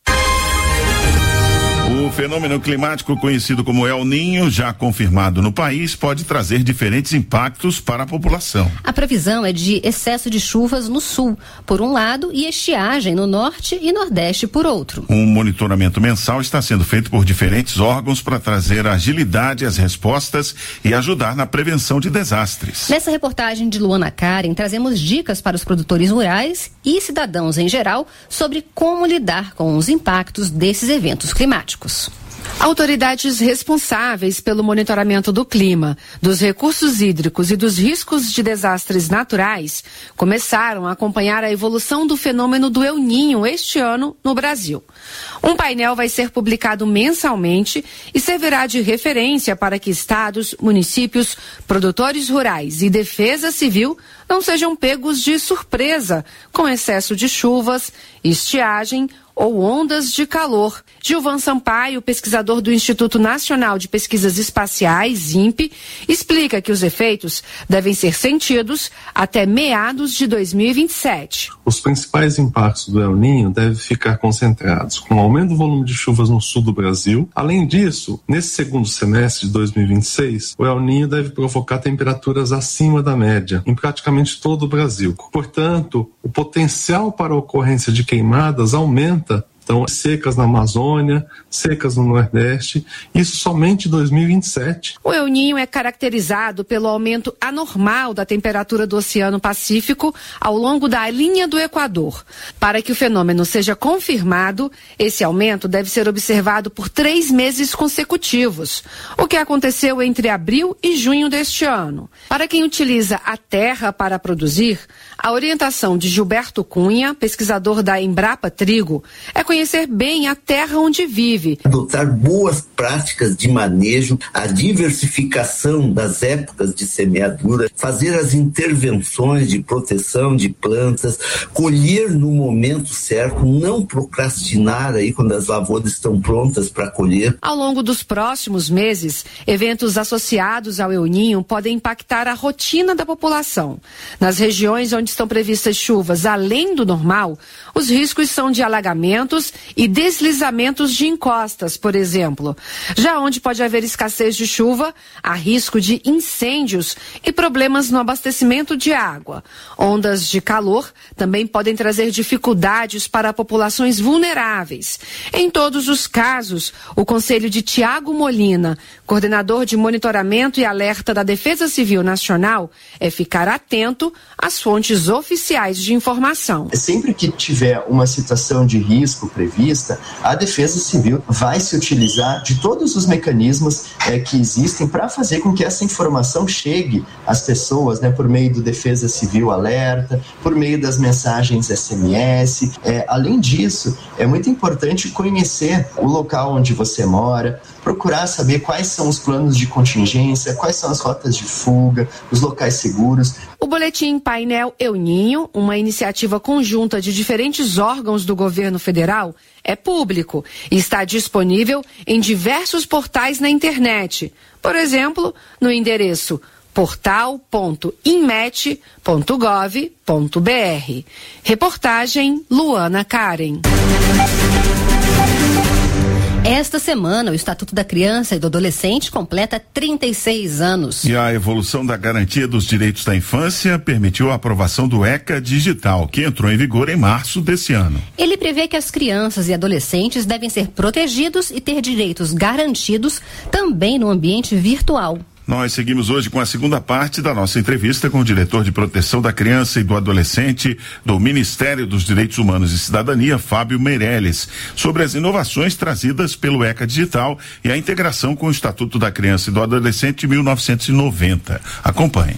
[SPEAKER 9] O fenômeno climático conhecido como El Niño, já confirmado no país, pode trazer diferentes impactos para a população.
[SPEAKER 8] A previsão é de excesso de chuvas no sul, por um lado, e estiagem no norte e nordeste, por outro.
[SPEAKER 9] Um monitoramento mensal está sendo feito por diferentes órgãos para trazer agilidade às respostas e ajudar na prevenção de desastres.
[SPEAKER 8] Nessa reportagem de Luana Karen, trazemos dicas para os produtores rurais e cidadãos em geral sobre como lidar com os impactos desses eventos climáticos.
[SPEAKER 10] Autoridades responsáveis pelo monitoramento do clima, dos recursos hídricos e dos riscos de desastres naturais começaram a acompanhar a evolução do fenômeno do El Niño este ano no Brasil. Um painel vai ser publicado mensalmente e servirá de referência para que estados, municípios, produtores rurais e defesa civil não sejam pegos de surpresa com excesso de chuvas, estiagem ou ondas de calor. Gilvan Sampaio, pesquisador do Instituto Nacional de Pesquisas Espaciais, INPE, explica que os efeitos devem ser sentidos até meados de 2027.
[SPEAKER 19] Os principais impactos do El Niño devem ficar concentrados com o aumento do volume de chuvas no sul do Brasil. Além disso, nesse segundo semestre de 2026, o El Niño deve provocar temperaturas acima da média em praticamente todo o Brasil. Portanto, o potencial para a ocorrência de queimadas aumenta. Então, secas na Amazônia, secas no Nordeste, isso somente em 2027.
[SPEAKER 10] O El Niño é caracterizado pelo aumento anormal da temperatura do Oceano Pacífico ao longo da linha do Equador. Para que o fenômeno seja confirmado, esse aumento deve ser observado por 3 meses consecutivos, o que aconteceu entre abril e junho deste ano. Para quem utiliza a terra para produzir, a orientação de Gilberto Cunha, pesquisador da Embrapa Trigo, é conhecer bem a terra onde vive.
[SPEAKER 20] Adotar boas práticas de manejo, a diversificação das épocas de semeadura, fazer as intervenções de proteção de plantas, colher no momento certo, não procrastinar aí quando as lavouras estão prontas para colher.
[SPEAKER 10] Ao longo dos próximos meses, eventos associados ao El Niño podem impactar a rotina da população. Nas regiões onde estão previstas chuvas além do normal, os riscos são de alagamentos e deslizamentos de encostas, por exemplo. Já onde pode haver escassez de chuva, há risco de incêndios e problemas no abastecimento de água. Ondas de calor também podem trazer dificuldades para populações vulneráveis. Em todos os casos, o conselho de Tiago Molina, coordenador de monitoramento e alerta da Defesa Civil Nacional, é ficar atento às fontes oficiais de informação.
[SPEAKER 21] Sempre que tiver uma situação de risco prevista, a Defesa Civil vai se utilizar de todos os mecanismos que existem para fazer com que essa informação chegue às pessoas, por meio do Defesa Civil Alerta, por meio das mensagens SMS. Além disso, é muito importante conhecer o local onde você mora, procurar saber quais são os planos de contingência, quais são as rotas de fuga, os locais seguros.
[SPEAKER 10] O boletim Painel Eu Ninho, uma iniciativa conjunta de diferentes órgãos do governo federal, é público e está disponível em diversos portais na internet. Por exemplo, no endereço portal.inmet.gov.br. Reportagem Luana Karen.
[SPEAKER 8] Esta semana, o Estatuto da Criança e do Adolescente completa 36 anos.
[SPEAKER 9] E a evolução da garantia dos direitos da infância permitiu a aprovação do ECA Digital, que entrou em vigor em março desse ano.
[SPEAKER 8] Ele prevê que as crianças e adolescentes devem ser protegidos e ter direitos garantidos também no ambiente virtual.
[SPEAKER 9] Nós seguimos hoje com a segunda parte da nossa entrevista com o diretor de Proteção da Criança e do Adolescente do Ministério dos Direitos Humanos e Cidadania, Fábio Meirelles, sobre as inovações trazidas pelo ECA Digital e a integração com o Estatuto da Criança e do Adolescente de 1990. Acompanhe.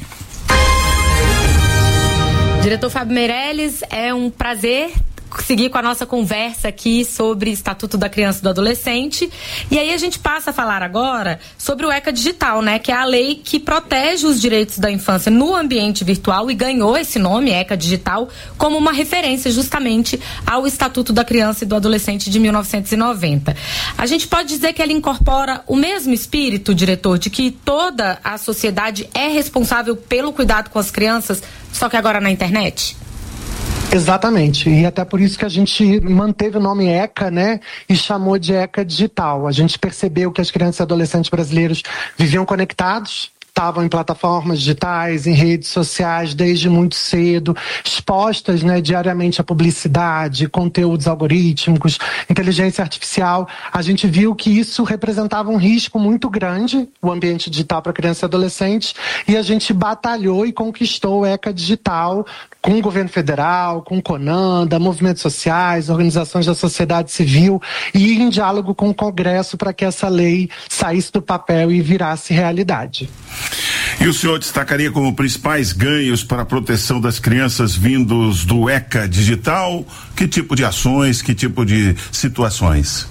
[SPEAKER 1] Diretor Fábio Meirelles, é um prazer seguir com a nossa conversa aqui sobre Estatuto da Criança e do Adolescente. E aí a gente passa a falar agora sobre o ECA Digital, né? Que é a lei que protege os direitos da infância no ambiente virtual e ganhou esse nome, ECA Digital, como uma referência justamente ao Estatuto da Criança e do Adolescente de 1990. A gente pode dizer que ela incorpora o mesmo espírito, diretor, de que toda a sociedade é responsável pelo cuidado com as crianças, só que agora na internet?
[SPEAKER 12] Exatamente, e até por isso que a gente manteve o nome ECA, né, e chamou de ECA Digital. A gente percebeu que as crianças e adolescentes brasileiros viviam conectados, estavam em plataformas digitais, em redes sociais desde muito cedo, expostas, né, diariamente à publicidade, conteúdos algorítmicos, inteligência artificial. A gente viu que isso representava um risco muito grande, o ambiente digital para crianças e adolescentes, e a gente batalhou e conquistou o ECA Digital com o governo federal, com o CONANDA, movimentos sociais, organizações da sociedade civil e em diálogo com o Congresso para que essa lei saísse do papel e virasse realidade.
[SPEAKER 9] E o senhor destacaria como principais ganhos para a proteção das crianças vindos do ECA Digital? Que tipo de ações, que tipo de situações?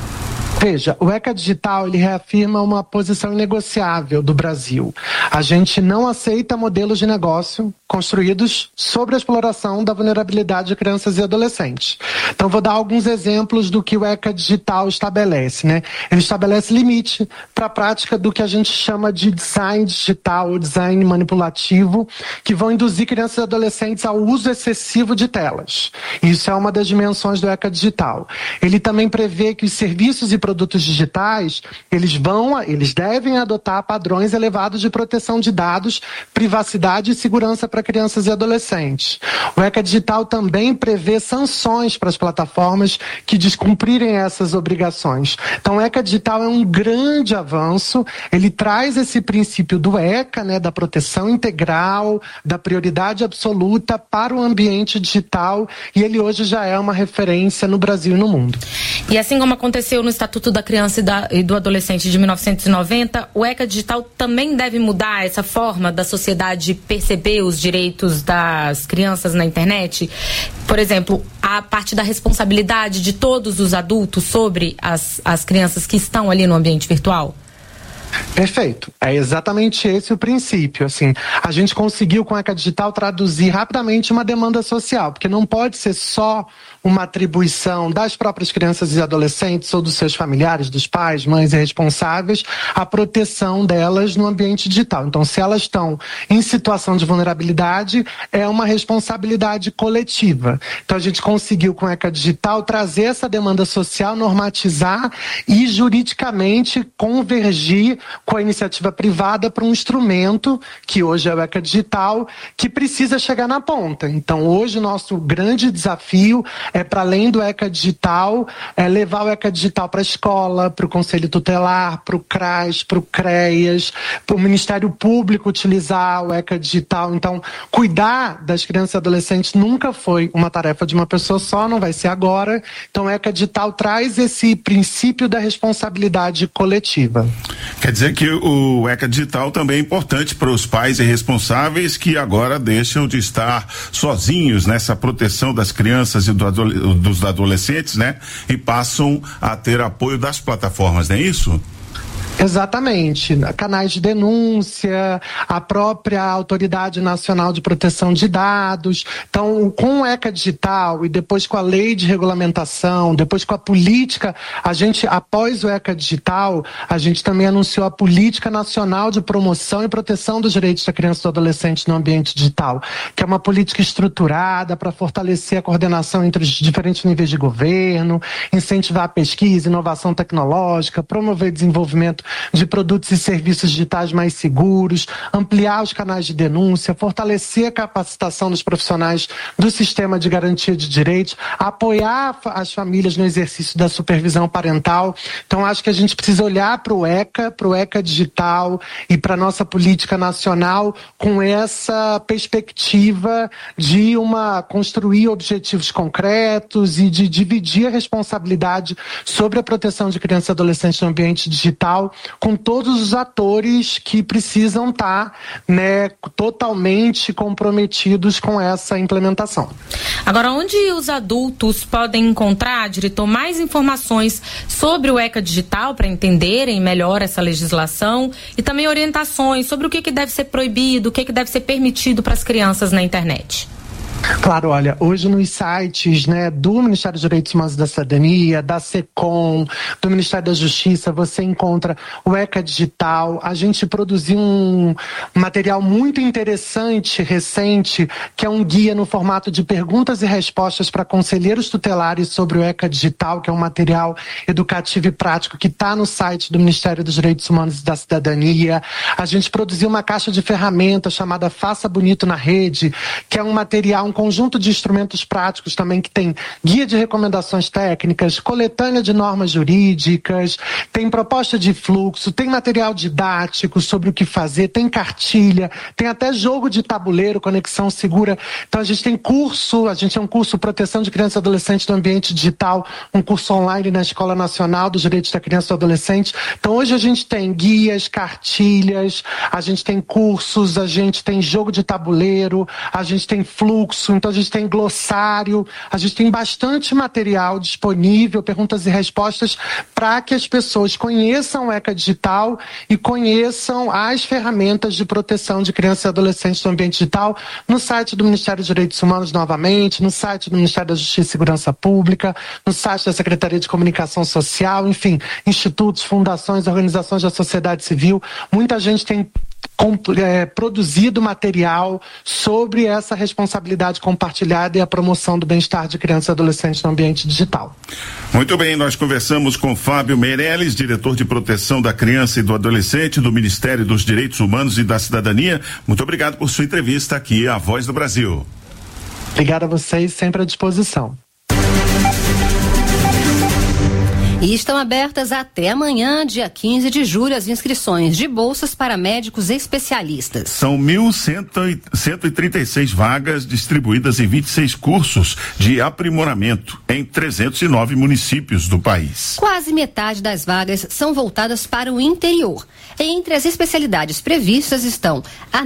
[SPEAKER 12] Veja, o ECA Digital, ele reafirma uma posição inegociável do Brasil. A gente não aceita modelos de negócio construídos sobre a exploração da vulnerabilidade de crianças e adolescentes. Então, vou dar alguns exemplos do que o ECA Digital estabelece, né? Ele estabelece limite para a prática do que a gente chama de design digital ou design manipulativo, que vão induzir crianças e adolescentes ao uso excessivo de telas. Isso é uma das dimensões do ECA Digital. Ele também prevê que os serviços e produtos digitais, eles devem adotar padrões elevados de proteção de dados, privacidade e segurança para crianças e adolescentes. O ECA Digital também prevê sanções para as plataformas que descumprirem essas obrigações. Então, o ECA Digital é um grande avanço, ele traz esse princípio do ECA, né, da proteção integral, da prioridade absoluta para o ambiente digital, e ele hoje já é uma referência no Brasil e no mundo.
[SPEAKER 1] E assim como aconteceu no Estatuto da Criança e do Adolescente de 1990, o ECA Digital também deve mudar essa forma da sociedade perceber os direitos das crianças na internet? Por exemplo, a parte da responsabilidade de todos os adultos sobre as crianças que estão ali no ambiente virtual?
[SPEAKER 12] Perfeito, é exatamente esse o princípio. Assim, a gente conseguiu com a ECA Digital traduzir rapidamente uma demanda social, porque não pode ser só uma atribuição das próprias crianças e adolescentes ou dos seus familiares, dos pais, mães e responsáveis, a proteção delas no ambiente digital. Então, se elas estão em situação de vulnerabilidade, é uma responsabilidade coletiva. Então, a gente conseguiu com a ECA Digital trazer essa demanda social, normatizar e juridicamente convergir com a iniciativa privada para um instrumento, que hoje é o ECA Digital, que precisa chegar na ponta. Então, hoje, o nosso grande desafio é, para além do ECA Digital, levar o ECA Digital para a escola, para o Conselho Tutelar, para o CRAS, para o CREAS, para o Ministério Público utilizar o ECA Digital. Então, cuidar das crianças e adolescentes nunca foi uma tarefa de uma pessoa só, não vai ser agora. Então, o ECA Digital traz esse princípio da responsabilidade coletiva.
[SPEAKER 9] Quer dizer que o ECA Digital também é importante para os pais e responsáveis que agora deixam de estar sozinhos nessa proteção das crianças e dos adolescentes, né? E passam a ter apoio das plataformas, não é isso?
[SPEAKER 12] Exatamente. Canais de denúncia, a própria Autoridade Nacional de Proteção de Dados. Então, com o ECA Digital e depois com a lei de regulamentação, depois com a política, após o ECA Digital, a gente também anunciou a Política Nacional de Promoção e Proteção dos Direitos da Criança e do Adolescente no Ambiente Digital, que é uma política estruturada para fortalecer a coordenação entre os diferentes níveis de governo, incentivar a pesquisa, inovação tecnológica, promover desenvolvimento de produtos e serviços digitais mais seguros, ampliar os canais de denúncia, fortalecer a capacitação dos profissionais do sistema de garantia de direitos, apoiar as famílias no exercício da supervisão parental. Então, acho que a gente precisa olhar para o ECA Digital e para a nossa política nacional com essa perspectiva de construir objetivos concretos e de dividir a responsabilidade sobre a proteção de crianças e adolescentes no ambiente digital com todos os atores que precisam estar, totalmente comprometidos com essa implementação.
[SPEAKER 1] Agora, onde os adultos podem encontrar, diretor, mais informações sobre o ECA Digital para entenderem melhor essa legislação e também orientações sobre o que deve ser proibido, o que deve ser permitido para as crianças na internet?
[SPEAKER 12] Claro, olha, hoje nos sites, do Ministério dos Direitos Humanos e da Cidadania, da SECOM, do Ministério da Justiça, você encontra o ECA Digital. A gente produziu um material muito interessante, recente, que é um guia no formato de perguntas e respostas para conselheiros tutelares sobre o ECA Digital, que é um material educativo e prático que está no site do Ministério dos Direitos Humanos e da Cidadania. A gente produziu uma caixa de ferramentas chamada Faça Bonito na Rede, que é um material, um conjunto de instrumentos práticos também que tem guia de recomendações técnicas, coletânea de normas jurídicas, tem proposta de fluxo, tem material didático sobre o que fazer, tem cartilha, tem até jogo de tabuleiro, conexão segura. Então a gente tem curso, a gente tem um curso Proteção de Crianças e Adolescentes no Ambiente Digital, um curso online na Escola Nacional dos Direitos da Criança e do Adolescente. Então hoje a gente tem guias, cartilhas, a gente tem cursos, a gente tem jogo de tabuleiro, a gente tem fluxo, então a gente tem glossário, a gente tem bastante material disponível, perguntas e respostas, para que as pessoas conheçam o ECA Digital e conheçam as ferramentas de proteção de crianças e adolescentes no ambiente digital no site do Ministério dos Direitos Humanos novamente, no site do Ministério da Justiça e Segurança Pública, no site da Secretaria de Comunicação Social, enfim, institutos, fundações, organizações da sociedade civil. Muita gente tem produzido material sobre essa responsabilidade compartilhada e a promoção do bem-estar de crianças e adolescentes no ambiente digital.
[SPEAKER 9] Muito bem, nós conversamos com Fábio Meirelles, diretor de proteção da criança e do adolescente do Ministério dos Direitos Humanos e da Cidadania. Muito obrigado por sua entrevista aqui à Voz do Brasil.
[SPEAKER 12] Obrigado a vocês, sempre à disposição.
[SPEAKER 8] E estão abertas até amanhã, dia 15 de julho, as inscrições de bolsas para médicos especialistas.
[SPEAKER 9] São 1.136 vagas distribuídas em 26 cursos de aprimoramento em 309 municípios do país.
[SPEAKER 8] Quase metade das vagas são voltadas para o interior. Entre as especialidades previstas estão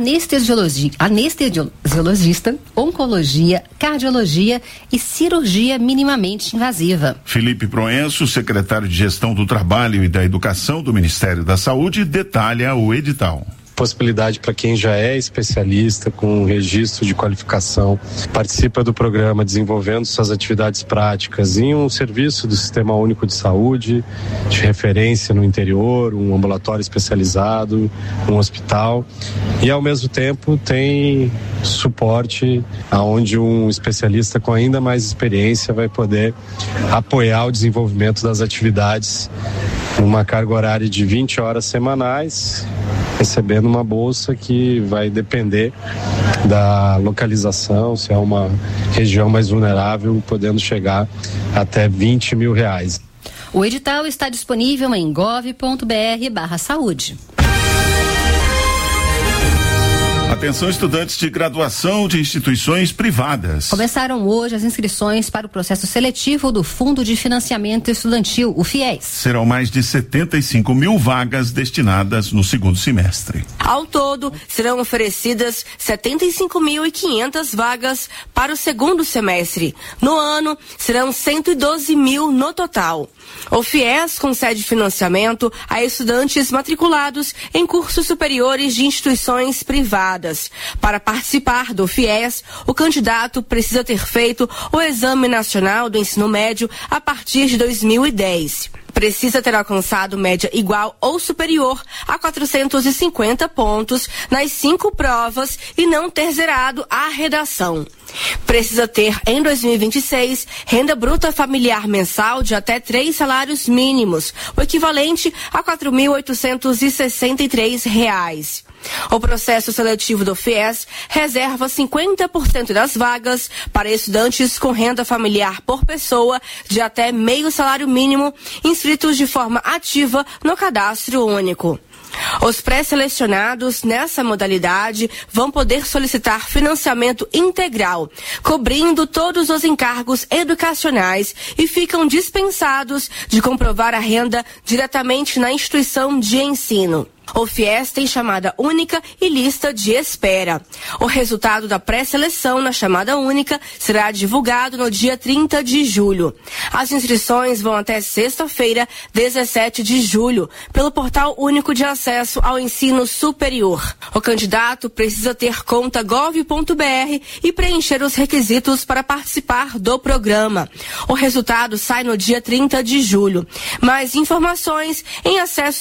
[SPEAKER 8] anestesiologista, oncologia, cardiologia e cirurgia minimamente invasiva.
[SPEAKER 9] Felipe Proenço, secretário de Gestão do Trabalho e da Educação do Ministério da Saúde, detalha o edital.
[SPEAKER 6] Possibilidade para quem já é especialista com registro de qualificação, participa do programa desenvolvendo suas atividades práticas em um serviço do Sistema Único de Saúde, de referência no interior, um ambulatório especializado, um hospital, e ao mesmo tempo tem suporte aonde um especialista com ainda mais experiência vai poder apoiar o desenvolvimento das atividades numa carga horária de 20 horas semanais, recebendo uma bolsa que vai depender da localização, se é uma região mais vulnerável, podendo chegar até R$20 mil.
[SPEAKER 8] O edital está disponível em gov.br/saúde.
[SPEAKER 9] Atenção, estudantes de graduação de instituições privadas.
[SPEAKER 8] Começaram hoje as inscrições para o processo seletivo do Fundo de Financiamento Estudantil, o FIES.
[SPEAKER 9] Serão mais de 75 mil vagas destinadas no segundo semestre.
[SPEAKER 7] Ao todo, serão oferecidas 75.500 vagas para o segundo semestre. No ano, serão 112 mil no total. O FIES concede financiamento a estudantes matriculados em cursos superiores de instituições privadas. Para participar do FIES, o candidato precisa ter feito o Exame Nacional do Ensino Médio a partir de 2010. Precisa ter alcançado média igual ou superior a 450 pontos nas 5 provas e não ter zerado a redação. Precisa ter, em 2026, renda bruta familiar mensal de até 3 salários mínimos, o equivalente a R$ 4.863. O processo seletivo do FIES reserva 50% das vagas para estudantes com renda familiar por pessoa de até meio salário mínimo inscritos de forma ativa no cadastro único. Os pré-selecionados nessa modalidade vão poder solicitar financiamento integral, cobrindo todos os encargos educacionais e ficam dispensados de comprovar a renda diretamente na instituição de ensino. O FIES tem chamada única e lista de espera. O resultado da pré-seleção na chamada única será divulgado no dia 30 de julho. As inscrições vão até sexta-feira, 17 de julho, pelo Portal Único de Acesso ao Ensino Superior. O candidato precisa ter conta gov.br e preencher os requisitos para participar do programa. O resultado sai no dia 30 de julho. Mais informações em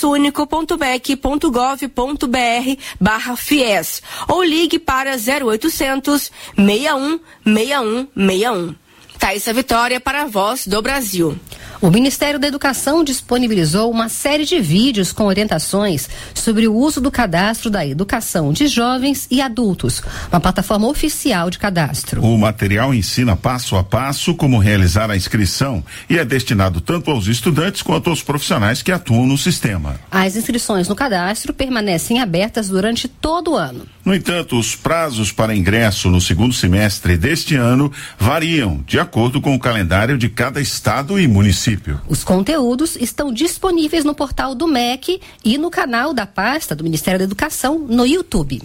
[SPEAKER 7] acessounico.bec.gov.br/FIES ou ligue para 0800 61 6161. Thaisa Vitória para a Voz do Brasil.
[SPEAKER 8] O Ministério da Educação disponibilizou uma série de vídeos com orientações sobre o uso do cadastro da educação de jovens e adultos, uma plataforma oficial de cadastro.
[SPEAKER 9] O material ensina passo a passo como realizar a inscrição e é destinado tanto aos estudantes quanto aos profissionais que atuam no sistema.
[SPEAKER 8] As inscrições no cadastro permanecem abertas durante todo o ano.
[SPEAKER 9] No entanto, os prazos para ingresso no segundo semestre deste ano variam de acordo com o calendário de cada estado e município.
[SPEAKER 8] Os conteúdos estão disponíveis no portal do MEC e no canal da pasta do Ministério da Educação no YouTube.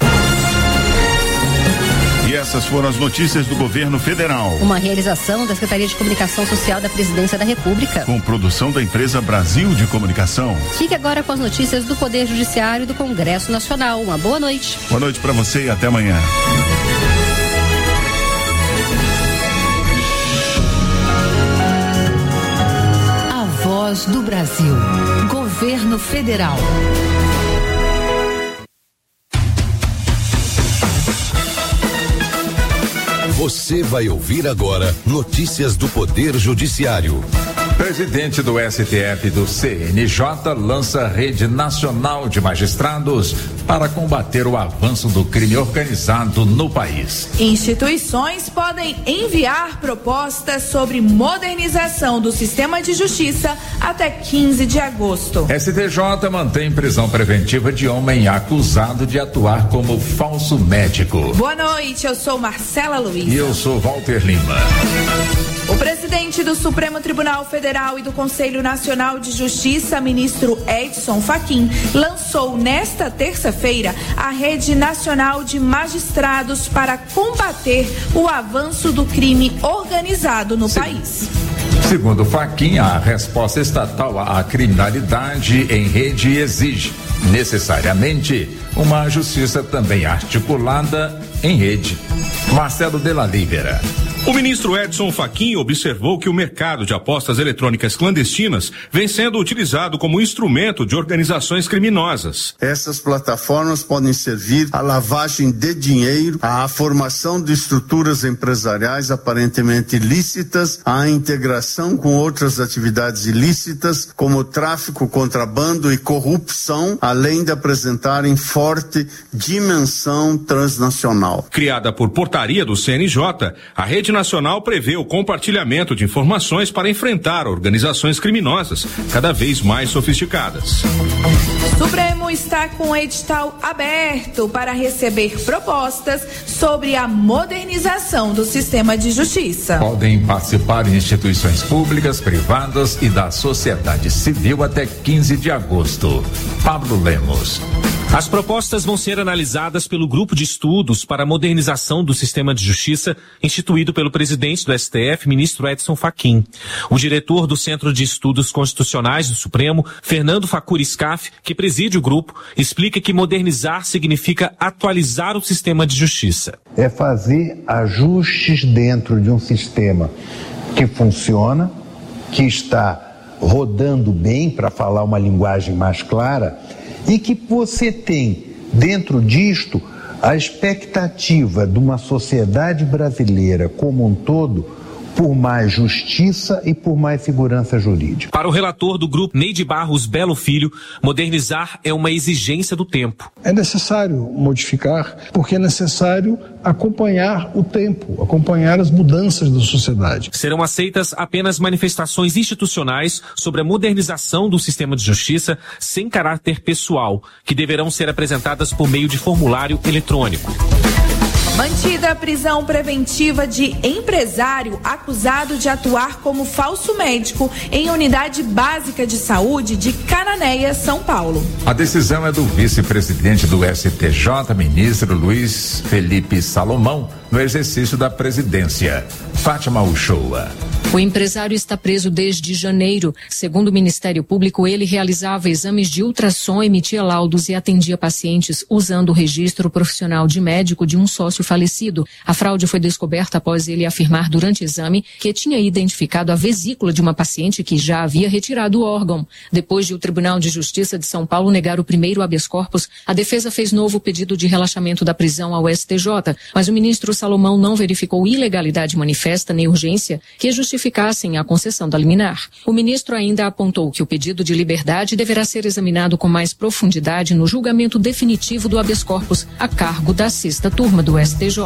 [SPEAKER 9] E essas foram as notícias do governo federal.
[SPEAKER 8] Uma realização da Secretaria de Comunicação Social da Presidência da República.
[SPEAKER 9] Com produção da empresa Brasil de Comunicação.
[SPEAKER 8] Fique agora com as notícias do Poder Judiciário e do Congresso Nacional. Uma boa noite.
[SPEAKER 9] Boa noite para você e até amanhã.
[SPEAKER 22] A Voz do Brasil. Governo Federal.
[SPEAKER 23] Você vai ouvir agora notícias do Poder Judiciário.
[SPEAKER 24] Presidente do STF e do CNJ lança rede nacional de magistrados para combater o avanço do crime organizado no país.
[SPEAKER 25] Instituições podem enviar propostas sobre modernização do sistema de justiça até 15 de agosto.
[SPEAKER 24] STJ mantém prisão preventiva de homem acusado de atuar como falso médico.
[SPEAKER 25] Boa noite, eu sou Marcela Luiz.
[SPEAKER 24] E eu sou Walter Lima.
[SPEAKER 25] O presidente do Supremo Tribunal Federal e do Conselho Nacional de Justiça, ministro Edson Fachin, lançou nesta terça-feira a Rede Nacional de Magistrados para combater o avanço do crime organizado no país.
[SPEAKER 24] Segundo Fachin, a resposta estatal à criminalidade em rede exige, necessariamente, uma justiça também articulada em rede. Marcelo Della Libera.
[SPEAKER 26] O ministro Edson Fachin observou que o mercado de apostas eletrônicas clandestinas vem sendo utilizado como instrumento de organizações criminosas.
[SPEAKER 27] Essas plataformas podem servir à lavagem de dinheiro, à formação de estruturas empresariais aparentemente ilícitas, à integração com outras atividades ilícitas, como tráfico, contrabando e corrupção, além de apresentarem forte dimensão transnacional.
[SPEAKER 26] Criada por portaria do CNJ, a rede rede nacional prevê o compartilhamento de informações para enfrentar organizações criminosas cada vez mais sofisticadas.
[SPEAKER 25] Supremo está com o edital aberto para receber propostas sobre a modernização do sistema de justiça.
[SPEAKER 24] Podem participar instituições públicas, privadas e da sociedade civil até 15 de agosto. Pablo Lemos.
[SPEAKER 2] As propostas vão ser analisadas pelo Grupo de Estudos para a Modernização do Sistema de Justiça, instituído pelo presidente do STF, ministro Edson Fachin. O diretor do Centro de Estudos Constitucionais do Supremo, Fernando Facuri Scaff, que preside o grupo, explica que modernizar significa atualizar o sistema de justiça.
[SPEAKER 3] É fazer ajustes dentro de um sistema que funciona, que está rodando bem, para falar uma linguagem mais clara, e que você tem dentro disto a expectativa de uma sociedade brasileira como um todo por mais justiça e por mais segurança jurídica.
[SPEAKER 2] Para o relator do grupo, Neide Barros Belo Filho, modernizar é uma exigência do tempo.
[SPEAKER 4] É necessário modificar porque é necessário acompanhar o tempo, acompanhar as mudanças da sociedade.
[SPEAKER 2] Serão aceitas apenas manifestações institucionais sobre a modernização do sistema de justiça sem caráter pessoal, que deverão ser apresentadas por meio de formulário eletrônico.
[SPEAKER 25] Mantida a prisão preventiva de empresário acusado de atuar como falso médico em unidade básica de saúde de Cananéia, São Paulo.
[SPEAKER 24] A decisão é do vice-presidente do STJ, ministro Luiz Felipe Salomão, no exercício da presidência. Fátima Uchoa.
[SPEAKER 5] O empresário está preso desde janeiro. Segundo o Ministério Público, ele realizava exames de ultrassom, emitia laudos e atendia pacientes usando o registro profissional de médico de um sócio falecido. A fraude foi descoberta após ele afirmar durante o exame que tinha identificado a vesícula de uma paciente que já havia retirado o órgão. Depois de o Tribunal de Justiça de São Paulo negar o primeiro habeas corpus, a defesa fez novo pedido de relaxamento da prisão ao STJ, mas o ministro Salomão não verificou ilegalidade manifesta nem urgência que justificassem a concessão da liminar. O ministro ainda apontou que o pedido de liberdade deverá ser examinado com mais profundidade no julgamento definitivo do habeas corpus a cargo da 6ª turma do STJ.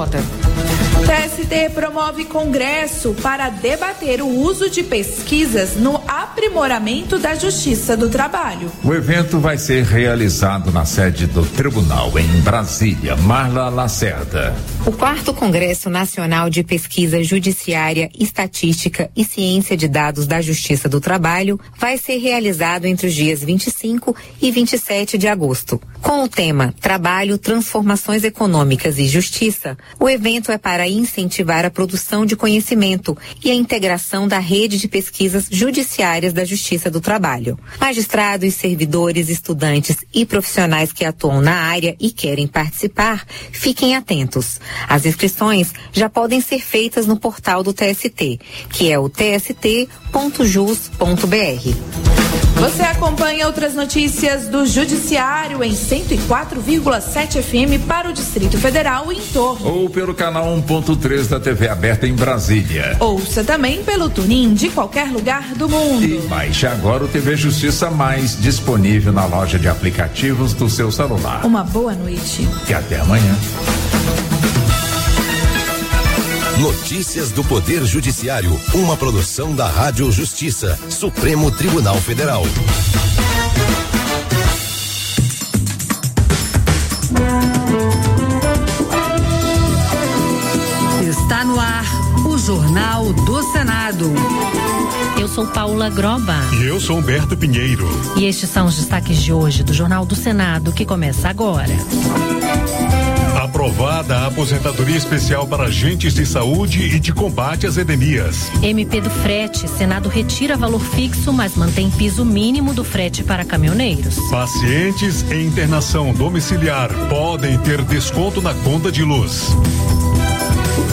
[SPEAKER 25] TST promove congresso para debater o uso de pesquisas no aprimoramento da Justiça do Trabalho.
[SPEAKER 24] O evento vai ser realizado na sede do Tribunal em Brasília. Marla Lacerda.
[SPEAKER 11] O 4º Congresso Nacional de Pesquisa Judiciária, Estatística e Ciência de Dados da Justiça do Trabalho vai ser realizado entre os dias 25 e 27 de agosto. Com o tema Trabalho, Transformações Econômicas e Justiça, o evento é para incentivar a produção de conhecimento e a integração da rede de pesquisas judiciárias da Justiça do Trabalho. Magistrados, servidores, estudantes e profissionais que atuam na área e querem participar, fiquem atentos. As inscrições já podem ser feitas no portal do TST, que é o tst.jus.br.
[SPEAKER 25] Você acompanha outras notícias do Judiciário em 104,7 FM para o Distrito Federal e em torno.
[SPEAKER 24] Ou pelo canal 1.3 da TV aberta em Brasília.
[SPEAKER 25] Ouça também pelo TuneIn de qualquer lugar do mundo.
[SPEAKER 24] E baixe agora o TV Justiça Mais, disponível na loja de aplicativos do seu celular.
[SPEAKER 25] Uma boa noite.
[SPEAKER 24] E até amanhã.
[SPEAKER 23] Notícias do Poder Judiciário, uma produção da Rádio Justiça, Supremo Tribunal Federal.
[SPEAKER 22] Está no ar o Jornal do Senado.
[SPEAKER 13] Eu sou Paula Groba.
[SPEAKER 14] E eu sou Humberto Pinheiro.
[SPEAKER 13] E estes são os destaques de hoje do Jornal do Senado, que começa agora.
[SPEAKER 14] Aprovada a aposentadoria especial para agentes de saúde e de combate às endemias.
[SPEAKER 13] MP do frete, Senado retira valor fixo, mas mantém piso mínimo do frete para caminhoneiros.
[SPEAKER 14] Pacientes em internação domiciliar podem ter desconto na conta de luz.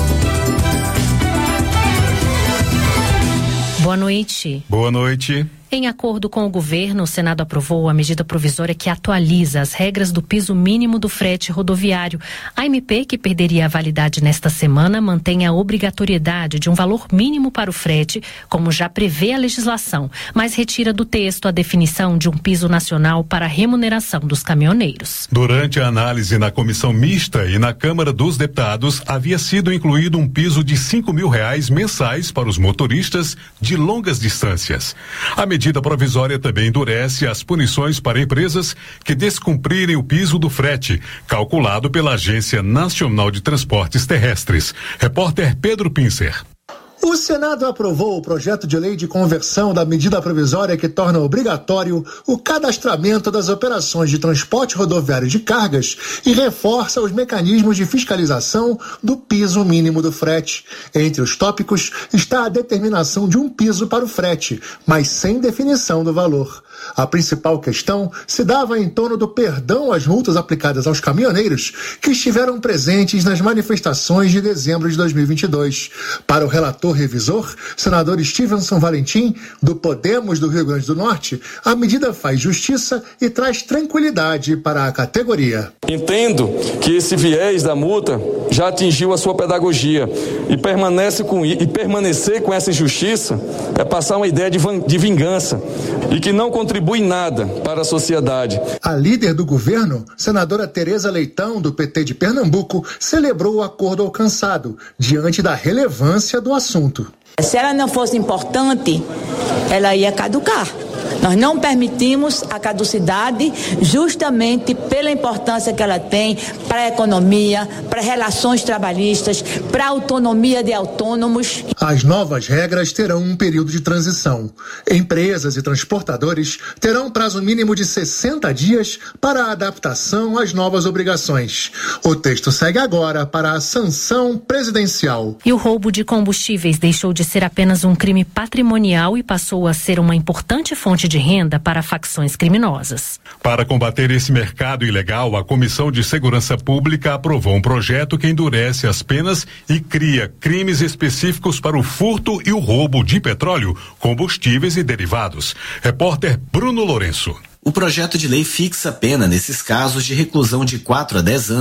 [SPEAKER 13] Boa noite.
[SPEAKER 14] Boa noite.
[SPEAKER 13] Em acordo com o governo, o Senado aprovou a medida provisória que atualiza as regras do piso mínimo do frete rodoviário. A MP, que perderia a validade nesta semana, mantém a obrigatoriedade de um valor mínimo para o frete, como já prevê a legislação, mas retira do texto a definição de um piso nacional para a remuneração dos caminhoneiros.
[SPEAKER 14] Durante a análise na comissão mista e na Câmara dos Deputados, havia sido incluído um piso de R$5.000 mensais para os motoristas de longas distâncias. A medida provisória também endurece as punições para empresas que descumprirem o piso do frete, calculado pela Agência Nacional de Transportes Terrestres. Repórter Pedro Pincer.
[SPEAKER 15] O Senado aprovou o projeto de lei de conversão da medida provisória que torna obrigatório o cadastramento das operações de transporte rodoviário de cargas e reforça os mecanismos de fiscalização do piso mínimo do frete. Entre os tópicos está a determinação de um piso para o frete, mas sem definição do valor. A principal questão se dava em torno do perdão às multas aplicadas aos caminhoneiros que estiveram presentes nas manifestações de dezembro de 2022. Para o relator revisor, senador Stevenson Valentim, do Podemos do Rio Grande do Norte, a medida faz justiça e traz tranquilidade para a categoria.
[SPEAKER 16] Entendo que esse viés da multa já atingiu a sua pedagogia e permanecer com essa injustiça é passar uma ideia de vingança e que não contribui em nada para a sociedade.
[SPEAKER 15] A líder do governo, senadora Tereza Leitão, do PT de Pernambuco, celebrou o acordo alcançado diante da relevância do assunto.
[SPEAKER 17] Se ela não fosse importante, ela ia caducar. Nós não permitimos a caducidade justamente pela importância que ela tem para a economia, para relações trabalhistas, para a autonomia de autônomos.
[SPEAKER 15] As novas regras terão um período de transição. Empresas e transportadores terão prazo mínimo de 60 dias para a adaptação às novas obrigações. O texto segue agora para a sanção presidencial.
[SPEAKER 13] E o roubo de combustíveis deixou de ser apenas um crime patrimonial e passou a ser uma importante fonte de renda para facções criminosas.
[SPEAKER 14] Para combater esse mercado ilegal, a Comissão de Segurança Pública aprovou um projeto que endurece as penas e cria crimes específicos para o furto e o roubo de petróleo, combustíveis e derivados. Repórter Bruno Lourenço.
[SPEAKER 18] O projeto de lei fixa a pena nesses casos de reclusão de 4 a 10 anos